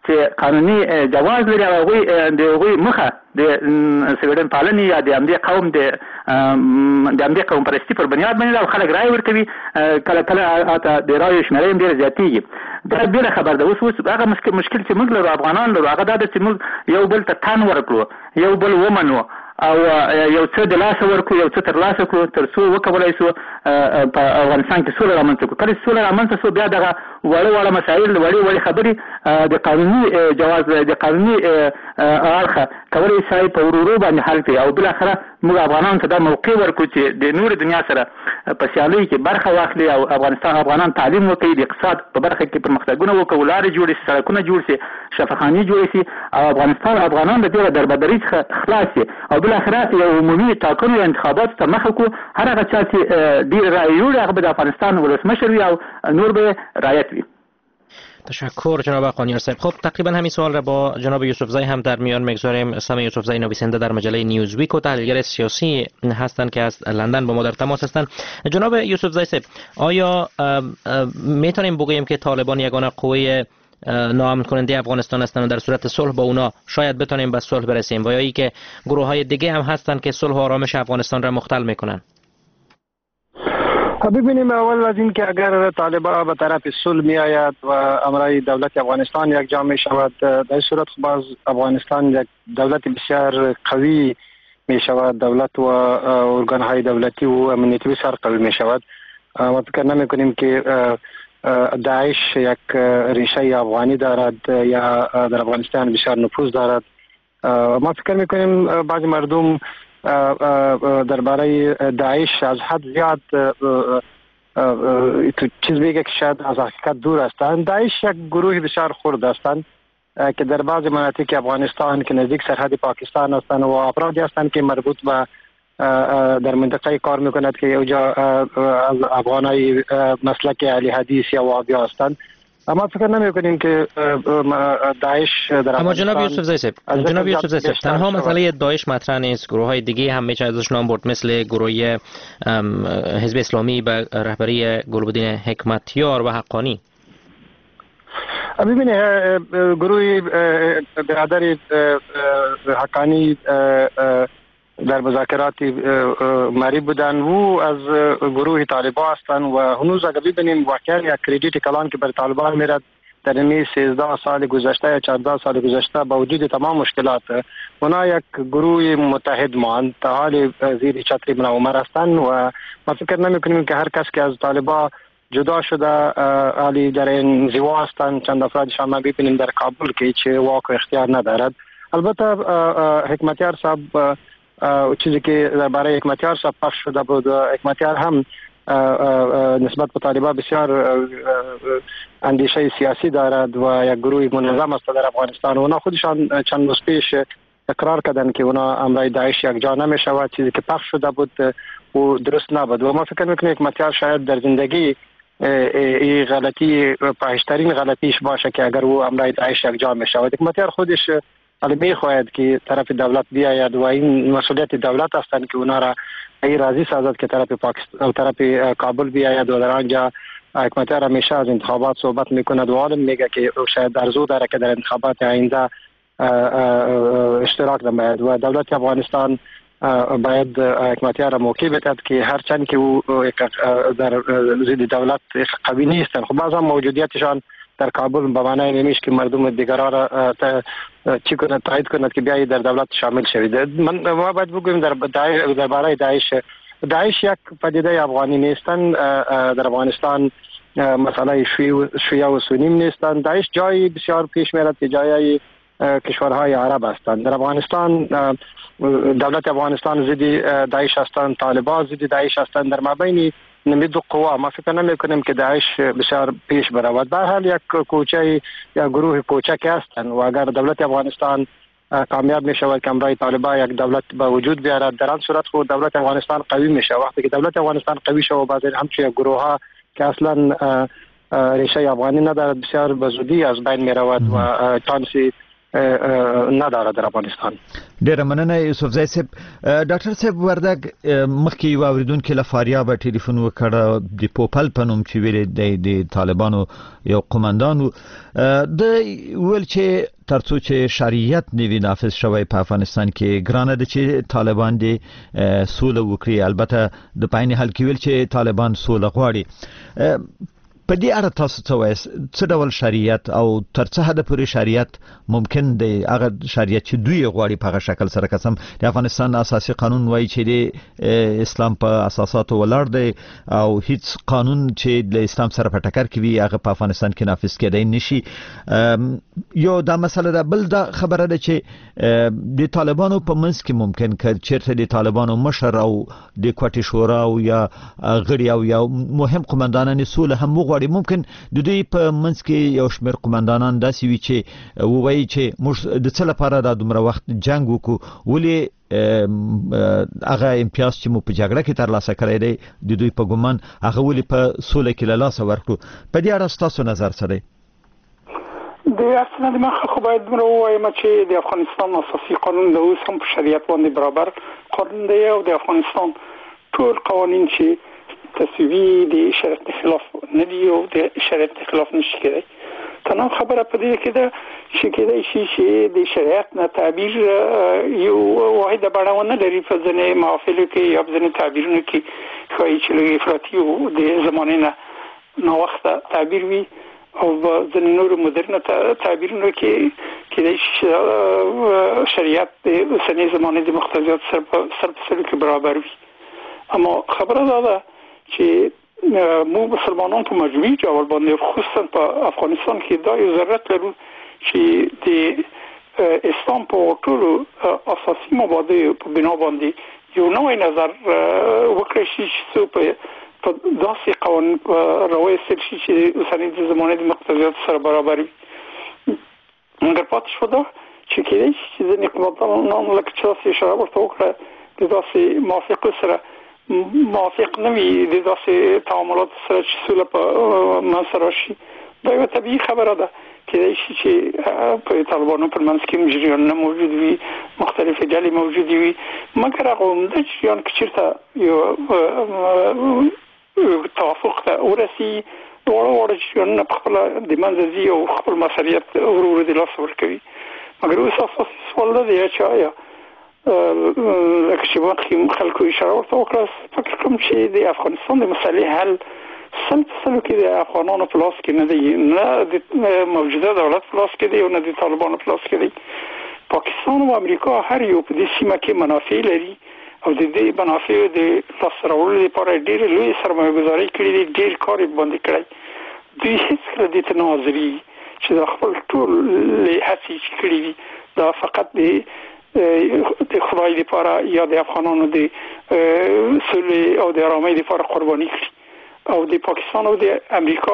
چې قانوني جواز لري او هغوی د هغوی مخه د سویډن پالنې یا د همدې قوم د د همدې قوم پرستي پر بنیاد باندې او خلک رایې ورکوي. کله کله حتی د رایو شمېره هم ډېره زیاتېږي. دا بېله خبر ده. اوس اوس هغه مشکل چې موږ لرو افغانان لرو هغه دا ده چې موږ یو بل ته تن ورکړو، یو بل ومنو او یو څه د لاسه ورکړو، یو څه تر لاسه کړو تر څو وکولای شو په افغانستان کې سوله رامنځته کړو. کله چې سوله رامنځته شو بیا دغه وړه وړه مسایل وړې وړې خبرې د قانوني جواز د قانوني اړخه کولی شي په ورو ورو باندې حل کړي او بالاخره موږ افغانانو ته دا موقع ورکړو چې د نورې دنیا سره په سیالۍ کې برخه واخلي او افغانستان افغانان تعلیم وکړي، د اقتصاد په برخه کې پرمختګونه وکړو، لارې جوړې شي، سړکونه جوړ شي، شفاخانې جوړې شي او افغانستان افغانان د دې دربدرۍ څخه خلاص شي او بالاخره یو عمومي ټاکنو یا انتخاباتو ته مخه کړو. هر هغه چا چې ډېر رایې وړي هغه به د افغانستان ولسمشر وي او نور به رعیت وي. تشکر جناب قانیار صاحب. خب تقریبا همین سوال را با جناب یوسفزای هم در میان میگذاریم. سام یوسفزای نویسنده در مجله نیوزویک و تحلیلگر سیاسی هستند که از لندن با ما در تماس هستند. جناب یوسفزای صاحب، آیا میتونیم بگوییم که طالبان یگانه قوه ناامن کننده افغانستان هستند و در صورت صلح با اونا شاید بتونیم به صلح برسیم و یا ای که گروه های دیگه هم هستند که صلح و آرامش افغانستان را مختل میکنن؟ ببینیم اول از این که اگر طالبان به طرف صلح می آید و امرای دولت افغانستان یک جا می شود، در صورت باز افغانستان یک دولت بسیار قوی می شود، دولت و ارگان های دولتی و امنیتی بسیار قوی می شود. ما فکر نمی کنیم که داعش یک ریشه افغانی دارد یا در افغانستان بسیار نفوذ دارد. ما فکر می کنیم بعضی مردم درباره داعش از حد زیاد چیز میگه که شاید از حقیقت دور هستند. داعش یک گروه بسیار خرد هستند که در بعض مناطق افغانستان که نزدیک سرحد پاکستان هستند و افرادی هستند که مربوط به در منطقه کار میکند که اوجا از افغانای مسلک اهل حدیث یا وهابی هستند. اما فکر نمی کنیم که داعش در اما جناب یوسفزای صاحب جناب یوسفزای صاحب تنها مسئله داعش مطرح نیست. گروه های دیگه هم میشه ازش نام برد، مثل گروه حزب اسلامی به رهبری گلبدین حکمتیار و حقانی. ببینید گروه برادر حقانی در مذاکرات مری بودن و از گروه طالبان هستند و هنوز اگر ببینیم واقعا یک کردیت کلان که بر طالبان میرد در این سیزده سال گذشته یا چهارده سال گذشته با وجود تمام مشکلات اونا یک گروه متحد ماند تا حال زیر چتر منور هستند و ما فکر نمی کنیم که هر کس که از طالبان جدا شده حالی در این زیوا هستند. چند افرادشان ما ببینیم در کابل که هیچ واقع اختیار ندارد. البته حکمتیار صاحب چیزی که درباره حکمتیار صاحب پخش شده بود، حکمتیار هم نسبت به طالبان بسیار اندیشه سیاسی دارد و یک گروه منظم است در افغانستان. اونا خودشان چند روز پیش اقرار کردند که اونا امرای داعش یک جا نمی شود. چیزی که پخش شده بود و درست نبود و ما فکر میکنیم حکمتیار شاید در زندگی این غلطی پاهشترین غلطیش باشه که اگر او امرای داعش یک جا می شود. حکمتیار خودش ولی میخواهد که طرف دولت بیاید و این مسئولیت دولت هستند که اونا را ای راضی سازد که طرف پاکستان او طرف کابل بیاید و در آنجا حکمتیار همیشه از انتخابات صحبت میکند و عالم میگه که شاید آرزو داره که در انتخابات آینده اشتراک نماید و دولت افغانستان باید حکمتیار را موقع بدهد که هرچند که او در ضد دولت قوی نیستند، خب بعضا موجودیتشان در کابل به معنی نمیشه که مردم دیگران را چی کند تایید کند که بیایی در دولت شامل شوید. من ما باید بگویم در درباره داعش داعش یک پدیده افغانی نیستند. در افغانستان مسئله شیعه و سنی نیستند. داعش جایی بسیار پیش میرد که جایی کشورهای عرب هستند. در افغانستان دولت افغانستان ضد داعش هستند، طالبان ضد داعش هستند. در مابین نمید و قوا ما فکر نمی کنیم که داعش بسیار پیش برود. به هر حال یک کوچه یا گروه کوچک هستند و اگر دولت افغانستان کامیاب می شود که امرای طالبان یک دولت به وجود بیارد، در آن صورت خود دولت افغانستان قوی می شود. وقتی که دولت افغانستان قوی شود بعضی همچون گروه ها که اصلا ریشه افغانی ندارد بسیار به زودی از بین می رود و چانسی نه دا در افغانستان. ډیره مننه یوسف زای صاحب. ډاکټر صاحب وردګ مخکې یو اوریدونکو له فاریاب ټلیفون وکړ د پوپل په نوم چې ویل د طالبانو یو قومندان د ویل چې ترڅو چې شریعت نوی نافذ شوی په افغانستان کې ګرانه د چې طالبان دي سوله وکړي. البته د پاینې حل کې ویل چې طالبان سوله غواړي. په دې اړه تاسو څه وایي؟ څه ډول شریعت او تر څه حد پورې شریعت ممکن دی هغه شریعت چې دوی غواړي په هغه شکل سره قسم د افغانستان اساسي قانون وایي چې د اسلام په اساساتو ولاړ دی او هیڅ قانون چې د اسلام سره په ټکر کې وي هغه په افغانستان کې نافذ کېدای نشي. یو دا مسله ده. بل دا خبره ده چې د طالبانو په منځ کې ممکن که چیرته د طالبانو مشر او د کوټې شورا او یا غړي او یا مهم قومندانان سوله هم وغواړي، ممکن د دوی په منځ کې یو شمېر قومندانان داسې وي چې ووایي چې موږ د څه لپاره دا دومره وخت جنگ وکړو، ولې هغه امتیاز چې مو په جګړه کې ترلاسه کړی دی د دوی په ګمان هغه ولې په سوله کې له لاسه ورکړو. په دې اړه ستاسو نظر څه دی؟ د اصلا د مخه خو باید موږ ووایم چې د افغانستان اساسي قانون د اوس هم په شریعت باندې برابر قانون دی او د افغانستان ټول قوانین چې تسویې د شریعت خلاف نه دي او د شریعت خلاف نشي کېدای. تنها خبره په دې کې ده چې کېدای شي چې د شریعت نه تعبیر یو واحده بڼه ونه لري په ځینې محافلو کې یا په ځینې تعبیرونو کې ښایي چې لږ افراطي او د زمانې نه ناوخته تعبیر وي او ځینې نور مدرن تعبیرونو کې کېدای شي شریعت د اوسنۍ زمانې د مقتضیات سره په سر کې برابر وي. اما خبره دا ده چې مو مسلمانان په مجموعي ډول باندې خصوصا په افغانستان کې دا یو ضرورت لرو چې د اسلام په ټولو اساسي مبادئ په بنا باندې یو نوی نظر وکړي شي چې په داسې قوانین راوستل شي چې اوسنۍ د زمانې د مقتضیات سره برابر وي. مګر پاتې شو دا چې کېدای شي چې ځینې قومندانان لکه چې تاسو اشاره ورته وکړه د داسې موافقو سره موافق نه وي د داسې تعاملات سره چې سوله په منځ راشي. دا یوه طبیعي خبره ده. کېدای شي چې په طالبانو پر منځ کې جریانونه موجود وي، مختلفې ډلې موجودې وي، مګر هغه عمده جریان که چېرته یو توافق ته ورسي دواړه واړه جریانونه په خپله د منځه ځي او خپل مسؤلیت ورو ورو د لاسه ورکوي. مګر اوس اساسي سوال دا دی چې آیا لکه چې مخکې خلکو اشاره ورته وکړه، فکر کوم چې د افغانستان د مسلې حل سل په سلو کې د افغانانو په لاس کې نه دی، نه د موجوده دولت په لاس کې دی او نه د طالبانو په لاس کې دی. پاکستان او امریکا هر یو په دې سیمه کې منافع لري او د دې منافع د لاسته راوړلو لپاره ډېرې لویې سرمایه ګذارۍ کړې دي، ډېر کار یې باندې کړی. دوی هېڅکله دې ته نه حاضرېږي چې د خپل ټول هڅې چې کړې دي دا فقط د د خدای لپاره یا د افغانانو د سولې او د آرامۍ لپاره قرباني کړي او د پاکستان او د امریکا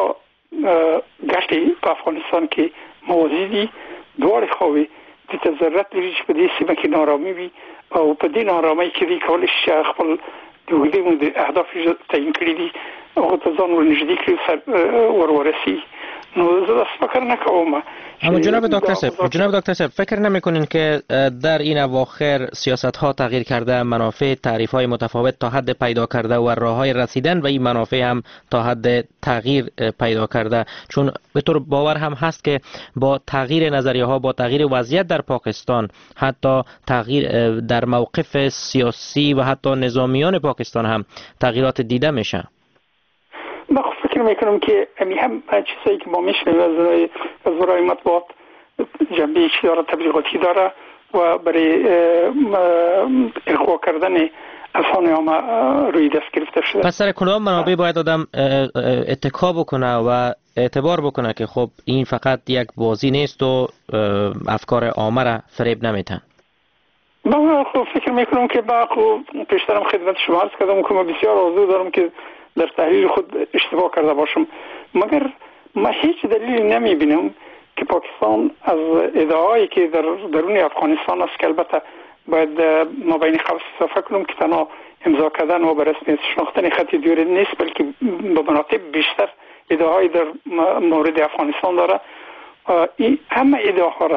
ګټې په افغانستان کې موازي دي. دواړه خواوې د ته ضرورت لري چې په دې سیمه کې نارامي وي او په دې نارامۍ کې دوی کولی شي خپل د اوږدې مودې اهداف تعیین کړي دي هغو ته ځان ورنږدې کړي ور ورسي. نو زه فکر نکنم. اما جناب دکتر صاحب جناب دکتر صاحب فکر نمیکنین که در این اواخر سیاست ها تغییر کرده، منافع تعریف های متفاوت تا حد پیدا کرده و راه های رسیدن و این منافع هم تا حد تغییر پیدا کرده؟ چون به طور باور هم هست که با تغییر نظریه ها، با تغییر وضعیت در پاکستان، حتی تغییر در موقف سیاسی و حتی نظامیان پاکستان هم تغییرات دیده میشه. من فکر میکنم که امی هم چیزایی که ما میشنیم از از برای مطبوعات جنبه چی داره، تبلیغاتی داره و برای اغوا کردن اذهان عامه روی دست گرفته شده. پس سر کدام منابع باید آدم اتکا بکنه و اعتبار بکنه که خب این فقط یک بازی نیست و افکار عامه را فریب نمیتن؟ من فکر میکنم که با پیشترم خدمت شما عرض کردم که من بسیار آرزو دارم که در تحلیل خود اشتباه کرده باشم، مگر ما هیچ دلیلی نمی بینم که پاکستان از ادعایی که در درون افغانستان است که البته باید ما بین قوس صفحه کنم که تنها امضا کردن و به رسمیت شناختن خط دیوری نیست، بلکه به مراتب بیشتر ادعای در مورد افغانستان داره. این همه ادعاها را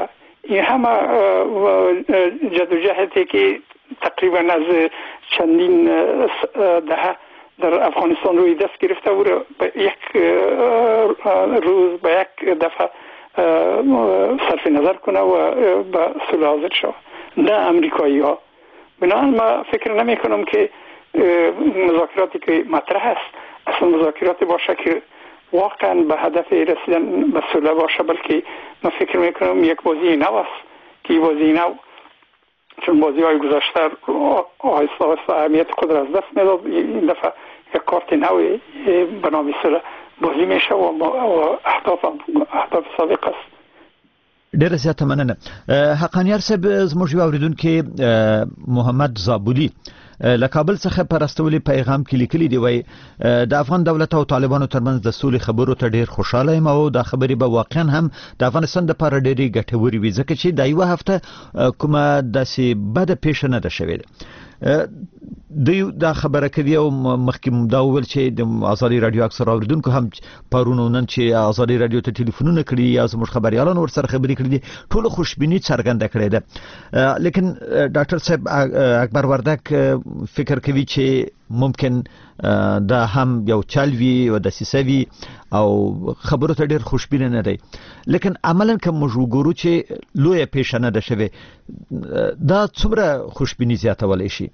این همه جدوجهدی که تقریبا از چندین دهه در افغانستان روی دست گرفته بود به یک روز به یک دفعه صرف نظر کنه و به صلح حاضر شود، نه امریکایی ها. بنابراین ما فکر نمی کنم که مذاکراتی که مطرح است اصلا مذاکرات باشه که واقعا به هدف رسیدن به صلح باشه، بلکه من فکر می کنم یک بازی نو است که این بازی نو چون بازی های گذشته آهسته آهسته اهمیت خود را از دست میداد، این دفعه یک کارت نوی به نام صلح بازی میشه و اهداف اهداف سابق است. ډیره زیاته مننه. حقانیار صاحب زموږ یو اوریدونکي محمد زابولي له کابل څخه په راستولي پیغام کې لیکلي دی، وایي د افغان دولت او طالبانو ترمنځ د سولې خبرو ته ډیر خوشاله یم او دا خبرې به واقعا هم د افغانستان د لپاره ډېرې ګټورې وي، ځکه چې دا یوه هفته کومه داسې بده پیښه نه ده شوې. دوی دا خبره کوي او مخکې دا وویل چې د ازادي رادیو اکثر اوریدونکو هم پرون نن چې ازادي رادیو ته ټلیفونونه کړي یا زموږ خبريالان ورسره خبرې کړې دي ټول خوشبیني څرګنده کړې ده. لیکن ډاکټر صاحب اکبر وردک فکر کوي چې ممکن دا هم یو چل وي او د سیسوي او خبرو ته ډېر خوشبینه نه دی، لیکن عملاً کوم موږ وګورو چې لویه پیښه نه ده شوې، دا څومره خوشبیني زیاتولی شي؟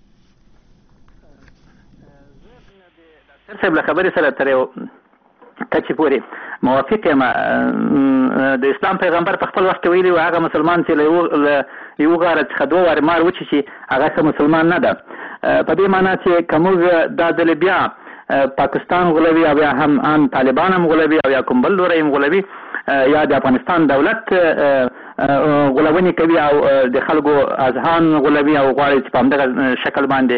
صاحب له خبرې سره تر یو کچې پورې موافق یم. د اسلام پیغمبر په خپل وخت کې ویلي و هغه مسلمان چې له یو غاره څخه دوه وارې مار وچیښي هغه ښه مسلمان نه ده. په دې معنا چې که موږ دا ځلې بیا پاکستان غولوي او یا هم ان طالبان هم غولوي او یا کوم بل لوری هم غولوي یا د افغانستان دولت غولونې کوي او د خلکو اذهان غولوي او غواړي چې په همدغه شکل باندې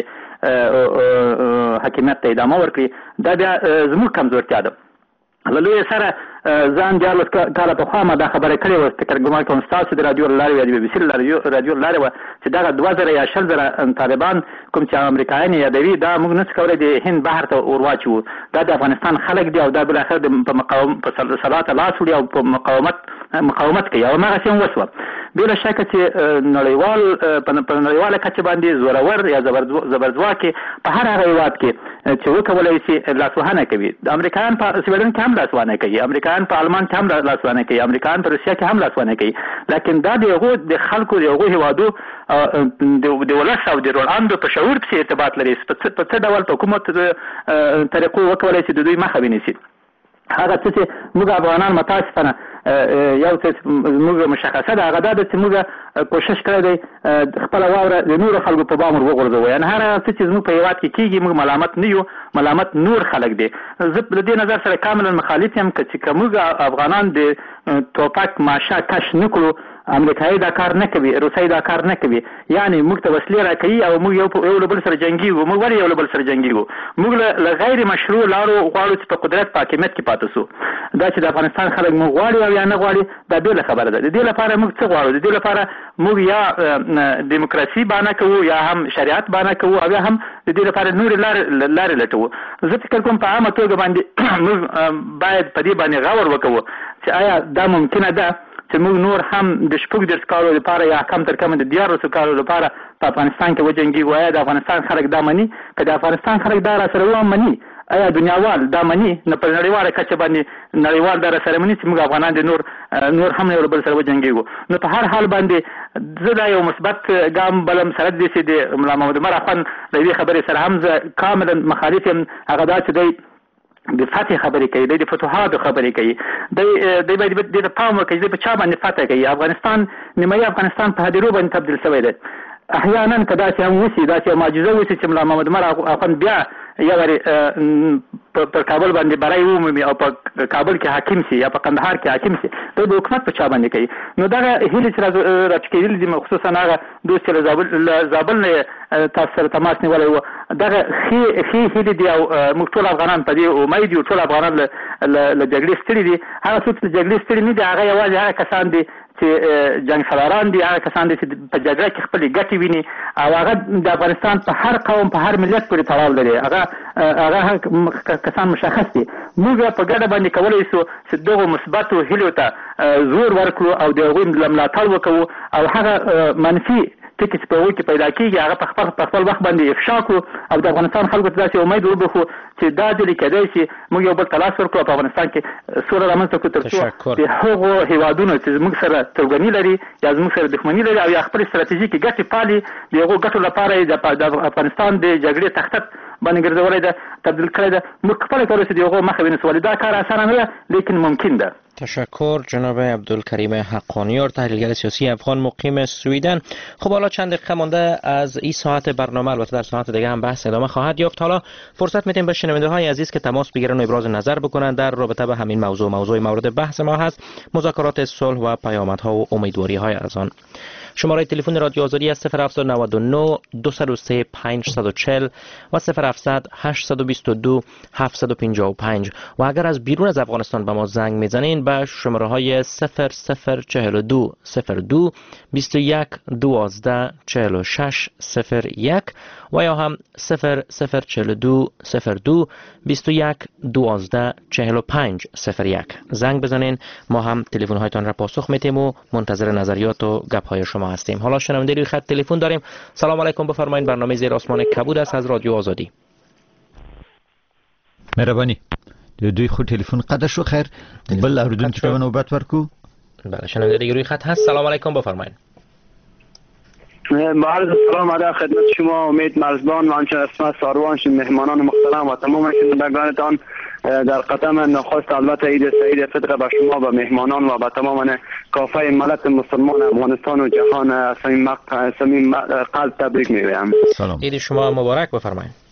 حکومت ته ادامه ورکړي، دا بیا زموږ کمزورتیا ده. له لوی سره ځان دیارلس کاله پخوا ما دا خبره کړې وه، فکر ګمان کوم ستاسو د رادیو له لارې یا د بي بي سي رادیو له لارې وه چې دغه دوه زره یا شل زره طالبان کوم چې امریکایان یادوي دا موږ نشو کولی د هند بحر ته ور واچوو. دا د افغانستان خلک دي او دا بالاخره په مقاومت په صلات لاس وړي او په مقاومت مقاومت کوي او هماغسې هم وسوه. بې له شکه چې نړیوال په نړیواله کچه باندې زورور یا زبرځواکې په هر هغه هېواد کې چې وکولی شي لاسوهنه کوي. د امریکایان په سویډن کې هم لاسوهنه کوي، امریکایان په آلمان کې هم لاسوهنه کوي، امریکایان په روسیه کې هم لاسوهنه کوي، لیکن دا د هغو د خلکو د هغو هېوادو د ولس او د رولاندو په شعور پسې ارتباط لري، په څه ډول په کومو طریقو وکولی شي د دوی مخه ونیسي. هغه څه چې موږ افغانان متاسفانه یو څه موږ مشخصه ده هغه دا ده چې موږ کوشش کړی دی خپله واوره د نورو خلکو په بام ور وغورځوو، یعنې هر هغه څه چې زموږ په هېواد کې کېږي موږ ملامت نه یو، ملامت نور خلک دی. زه له دې نظر سره کاملا مخالف یم که چې که موږ افغانان د توپک ماشه کش نه کړو، امریکایي دا کار نه کوي، روسیې دا کار نه کوي، یعنې موږ ته وسلې راکوي او موږ یو یو له بل سره جنګېږو. موږ ولې یو له بل سره جنګېږو؟ موږ له غیر مشروع لارو غواړو چې په قدرت په حاکمیت کې پاتې سو. دا چې د افغانستان خلک موږ غواړي او یا نه غواړي دا بېله خبره ده. د دې لپاره موږ څه غواړو؟ د دې لپاره موږ یا دیموکراسي بانه کوو یا هم شریعت بانه کوو او یا هم د دې لپاره نورې لارې لارې لټوو. زه فکر کوم په عامه توګه باندې موږ باید په دې باندې غور وکوو چې آیا دا ممکنه ده چې موږ نور هم د شپږ دېرش کالو لپاره یا کم تر کمه د دیارلسو کالو لپاره په افغانستان کې وجنګېږو. آیا د افغانستان خلک دا مني؟ که د افغانستان خلک دا را سره ومني، آیا دنیاوال دا مني؟ نه په نړیواله کچه باندې نړیوال دا را سره مني چې موږ افغانان د نور نور هم یو له بل سره وجنګېږو. نو په هر حال باندې زه دا یو مثبت ګام بلم سره دې چې د ملا محمد عمر اخوند له دې خبرې سره هم زه کاملا مخالف یم. هغه دا چې دی د فتح خبرې کوي، د فتوحاتو خبرې کوي، دی باید دې ته پام وکړي چې په چا باندې فتح کوي. افغانستان نیمایي افغانستان په هدیرو باندې تبدیل شوی دی. احیانا که داسې هم وشي، داسې معجزه وشي چې ملا محمد عمر اخوند بیا یو وارې پر کابل باندې بری ومومي او په کابل کې حاکم شي یا په قندهار کې حاکم شي، دوی د حکومت په چا باندې کوي. نو دغه هیلې چې راټوکېدلې دي، خصوصا هغه دوست چې له زابل نه تاسو سره تماس نیولی و، دغه ښې ښې هیلې دي او موږ ټول افغانان په دې امید یو، ټول افغانان له جګړې ستړي دي. هغه څوک چې له جګړې ستړي نه دي هغه یوازې هغه کسان دي چې جنگ سالاران دي، هغه کسان دي چې په جګړه کې خپل ګټې ویني او هغه د افغانستان په هر قوم په هر ملت پورې تړاو لري. هغه هغه کسان مشخص دي. موږ په ګډه باندې کولای شو چې دغه مثبتو هیلو ته زور ورکړو او د هغوی ملاتړ وکړو او هغه منفي ټکي چې په هغوی کې پیدا کېږي هغه په خپل په خپل وخت باندې افشا کړو او د افغانستان خلکو ته داسې امید وبخو چې دا ځلې کېدای شي موږ یو بل ته لاس ورکړو په افغانستان کې سوله رامنځته کړو تر څو د هغو هېوادونو چې زموږ سره ترګني لري یا زموږ سره دښمني لري او یا خپل ستراتیژیکې ګټې پالي د هغو ګټو لپاره یې د افغانستان د جګړې تخته باندې ګرځولای ده، تبدیل کړی ده. موږ خپله کولی شو د هغو مخه ونیسو، ولې دا کار اسانه نه ده لیکن ممکن ده. تشکر جناب عبدالکریم حقانیار، تحلیلگر سیاسی افغان مقیم سویدن. خب حالا چند دقیقه مانده از این ساعت برنامه، البته در ساعت دیگه هم بحث ادامه خواهد یافت. حالا فرصت میدیم به شنونده های عزیز که تماس بگیرن و ابراز نظر بکنن در رابطه به همین موضوع. موضوع مورد بحث ما هست مذاکرات صلح و پیامدها و امیدواری های از آن. شماره تلفن رادیو آزادی است صفر هفت نه نه دو صفر سه پنج چهار صفر و صفر هفت هشت دو دو هفت پنج پنج و اگر از بیرون از افغانستان به ما زنگ میزنین به شماره های صفر صفر چهل و دو صفر دو بیست و یک دوازده چهل و شش صفر یک و یا هم صفر صفر چهل و دو صفر دو بیست و یک دوازده چهل و پنج صفر یک زنگ بزنین. ما هم تلفن هایتان را پاسخ میتیم و منتظر نظریات و گپ های شما هستیم. حالا شنونده روی خط تلفن داریم. سلام علیکم، بفرمایید. برنامه زیر آسمان کبود است از رادیو آزادی. مهربانی دوی خود تلفن قد شو خیر بل اوردون که به نوبت ورکو. بله شنونده دیگه روی خط هست. سلام علیکم، بفرمایید. با عرض سلام ادب خدمت شما امید مرزبان و همچنین اسمت ساروان، مهمانان محترم و تمام شنوندگانتان در قدم نخست البته عید سعید فطر به شما و مهمانان و به تمام کافه ملت مسلمان افغانستان و جهان صمیم قلب تبریک میگویم. عید شما مبارک، بفرمایید.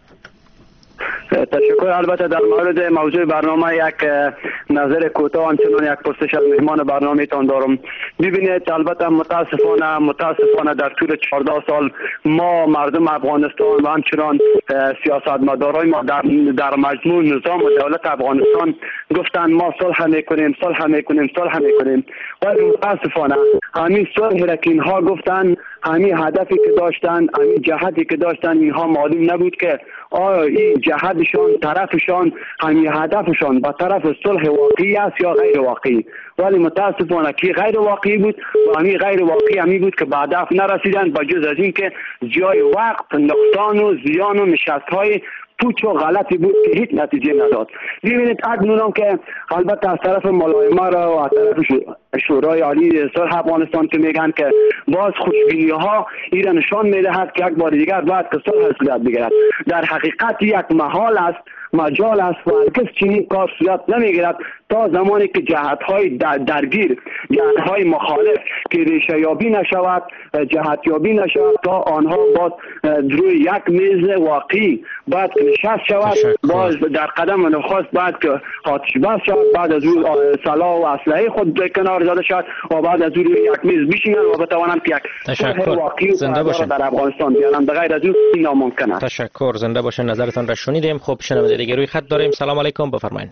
تشکر. البته در مورد موضوع برنامه یک نظر کوتاه همچنان یک پرسش از مهمان برنامه تان دارم. ببینید البته متاسفانه متاسفانه در طول چهارده سال ما مردم افغانستان و همچنان سیاستمدارای ما در در مجموع نظام و دولت افغانستان گفتن ما صلح میکنیم صلح میکنیم صلح میکنیم ولی متاسفانه همین صلح را که اینها گفتن، همین هدفی که داشتن، همین جهتی که داشتن، اینها معلوم نبود که آیا این جهتشان طرفشان همین هدفشان با طرف صلح واقعی است یا غیر واقعی. ولی متاسفانه که غیر واقعی بود و همین غیر واقعی همی بود که به هدف نرسیدن با جز از این که جای وقت نقصان و زیان و نشست های پوچ و غلطی بود که هیچ نتیجه نداد. ببینید اکنون که البته از طرف ملایمه را و از طرف شورای عالی صلح افغانستان که میگن که باز خوشبینی ها ایران نشان میدهد که یک بار دیگر باید که صلح صورت بگیرد. در حقیقت یک محال است، مجال است و هرگز چنین کار صورت نمیگیرد تا زمانی که جهت های در درگیر، جهت های مخالف که ریشه یابی نشود، جهت یابی نشود، تا آنها باز روی یک میز واقعی باید که نشست شود، باز در قدم نخست باید که آتش بس شود، بعد از اون سلاح و اسلحه خود کنار داده شود و بعد از اون روی یک میز بشینند و بتوانند که یک صلح واقعی در افغانستان بیارند. بغیر از اون ناممکن است. تشکر. زنده باشین. نظرتان را شنیدیم. خب شنونده دیگه روی خط داریم. سلام علیکم، بفرمایید.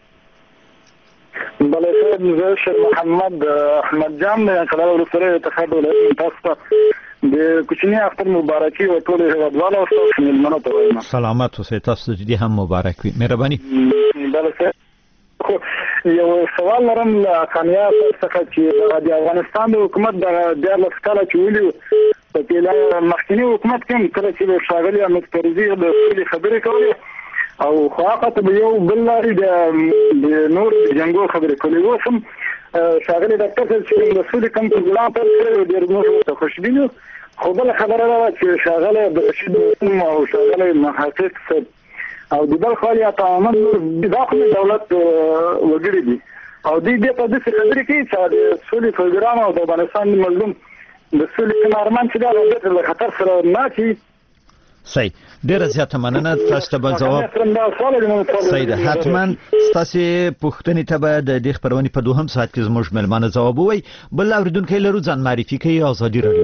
بله سید شیخ محمد احمد جان کله ولسمشر اتحاد ولایت تاسو د کوچنی اختر مبارکي او ټول هیوادوالو او تاسو ملمنو ته وایم. سلامت اوسئ، تاسو دې هم مبارک وي. مهرباني. بله سید یو سوال لرم له خانیا څخه چې د افغانستان د حکومت د دیارلس کاله چې ویلي په پیله مخکنی حکومت کې کله چې ښاغلي احمد کرزي د خبرې کولې او خواقت به یو بل لري د نور جنگو خبرې کولې. اوس هم ښاغلي ډاکټر صاحب چې د سولې کوم پروګرام پیل کړی ډېر موږ ته خوشبینو، خو بله خبره ده چې ښاغلی عبدالرشید او ښاغلی محقق صاحب او د بل خوا یا تماما دا خو دولت وګړي دي او دوی دې په داسې خبرې کوي چې د سولې پروګرام او د افغانستان د مظلوم د سولې کوم ارمان چې دا د خطر سره نه شي. صحیح. ډیره زیاته مننه. تاسو ته به جواب صحیح ده. حتما ستاسو پوښتنې ته به د دې خبرونې په دوهم ساعت کې زموږ ملمانه ځواب ووایي. بل اوریدونکی لرو، ځان معرفي کوي. آزادي رادیو.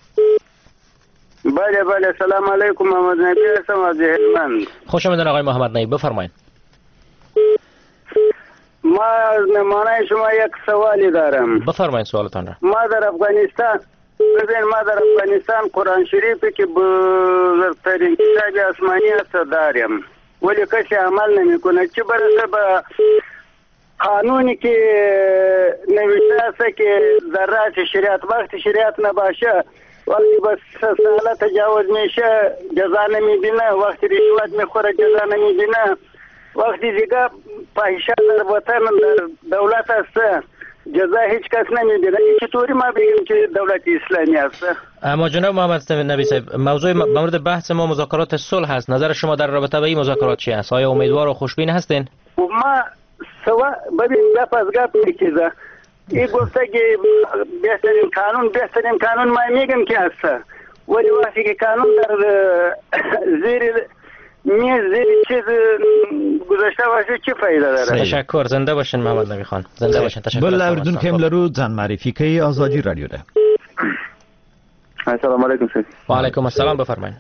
بله بله سلام علیکم، محمد نبی هستم از هلمند. خوش آمدید آقای محمد نبی، بفرمایید. ما از مهمانای شما یک سوالی دارم. بفرمایید سوالتان را. ما در افغانستان ببین ما در افغانستان قرآن شریفی که بزرگترین کتاب آسمانی است داریم، ولی کسی عمل نمیکنه. چه برسه به قانونی که نوشته است که در رأس شریعت وقتی شریعت نباشه وقتی به ساله تجاوز میشه جزا نمیبینه، وقتی رشوت میخوره جزا نمیبینه، وقتی دیگه فاحشه در وطن در دولت است جزا هیچ کس نمیبینه. چطوری ما بگیم که دولت اسلامی است؟ اما جناب محمد نبی صاحب، موضوع مورد بحث ما مذاکرات صلح هست. نظر شما در رابطه با این مذاکرات چی است؟ آیا امیدوار و خوشبین هستین؟ ما سوا ببین گپ از گپ میکیزه. این گفته که بهترین قانون بهترین قانون ما میگم که است، ولی وقتی که قانون در زیر میز زیر چیز گذاشته باشه چه فایده داره؟ تشکر. زنده باشین محمد نبی خان. زنده باشین. تشکر. بل اوریدونکو هم لرو ځان معرفي کوي آزادی رادیو ده. السلام علیکم سید. و علیکم السلام. بفرمایید.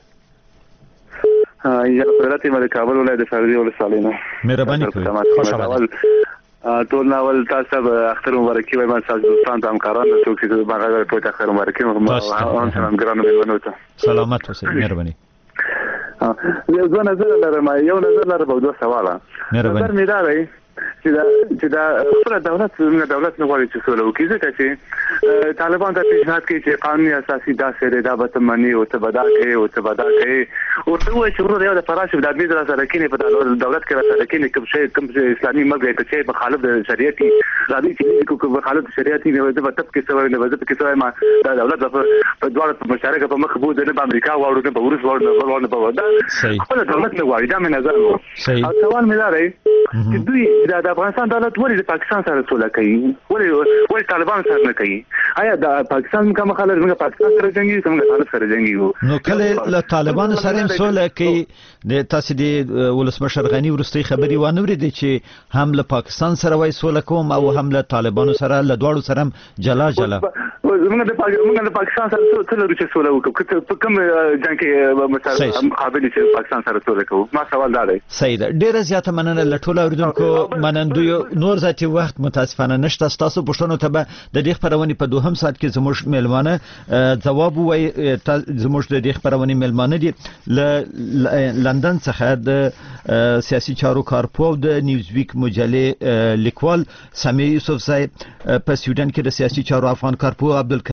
اینجا پرلاتی ما د کابل ولایت فردی ولسوالۍ نه. مهرباني کوئ. خوش آمدید. ټول ناول تاسو به اختر مبارکي وایم تاسو دوستان ته همکاران ته چې باغ په اختر مبارکي مو هم سلام ګرانو مېلمنو ته. سلامت اوسئ. مهرباني. یو ځو نظر لرم یو نظر لرم او دوه سواله. نظر مې دا دی چې دا چې دا خپل دولت زموږ دولت نه غواړي چې سوله وکړي، ځکه چې طالبان ته پیشنهاد کوي چې قانوني اساسي داسې دی دا به ته مني او ته به دا کوي او ته به دا کوي. ورته ووایي چې ورور یو د فراش د ادمي را سره کینې په دولت کې را سره کینې کوم شی کوم اسلامي ملک کې چې مخالف د شریعت راځي چې کوم مخالف شریعت نه وي د تب کې سوي نه وي کې سوي ما دا دولت په دواړو په مشارکت په مخ بوده نه په امریکا واړو نه په روس واړو نه ورونه په ودا خپل دولت نه غواړي. دا مې نظر و. او سوال مې لري چې دوی د افغانستان دولت ولې د پاکستان سره سوله کوي، ولې ولې طالبان سره نه کوي؟ آیا د پاکستان کوم خلک موږ پاکستان سره جنگي څنګه طالب سره جنگي وو؟ نو کله له طالبان سره هم سوله کوي. د تاسو د ولسمشر غنی ورستي خبري وانه ورېدي چې هم له پاکستان سره وای سوله کوم او هم له طالبانو سره له دواړو سره جلا جلا. موږ د موږ د پاکستان سره څه لرو چې سوله وکړو؟ په کوم جنگ کې مثلا مقابل چې پاکستان سره سوله کوو؟ ما سوال دا دی. صحیح ده. ډیره زیاته مننه له ټولو اوریدونکو. منندوی نور ذاتي وخت متاسفانه نشته. تاسو پښتنو ته به د دې خبرونې په دوهم ساعت کې زموږ میلمانه ځواب وای. زموږ د دې خبرونې میلمانه دي ل لندن څخه د سیاسي چارو کارپو د نیوزویک مجلې لیکوال سامي یوسف زای، په سویډن کې د سیاسي چارو افغان کارپو عبدل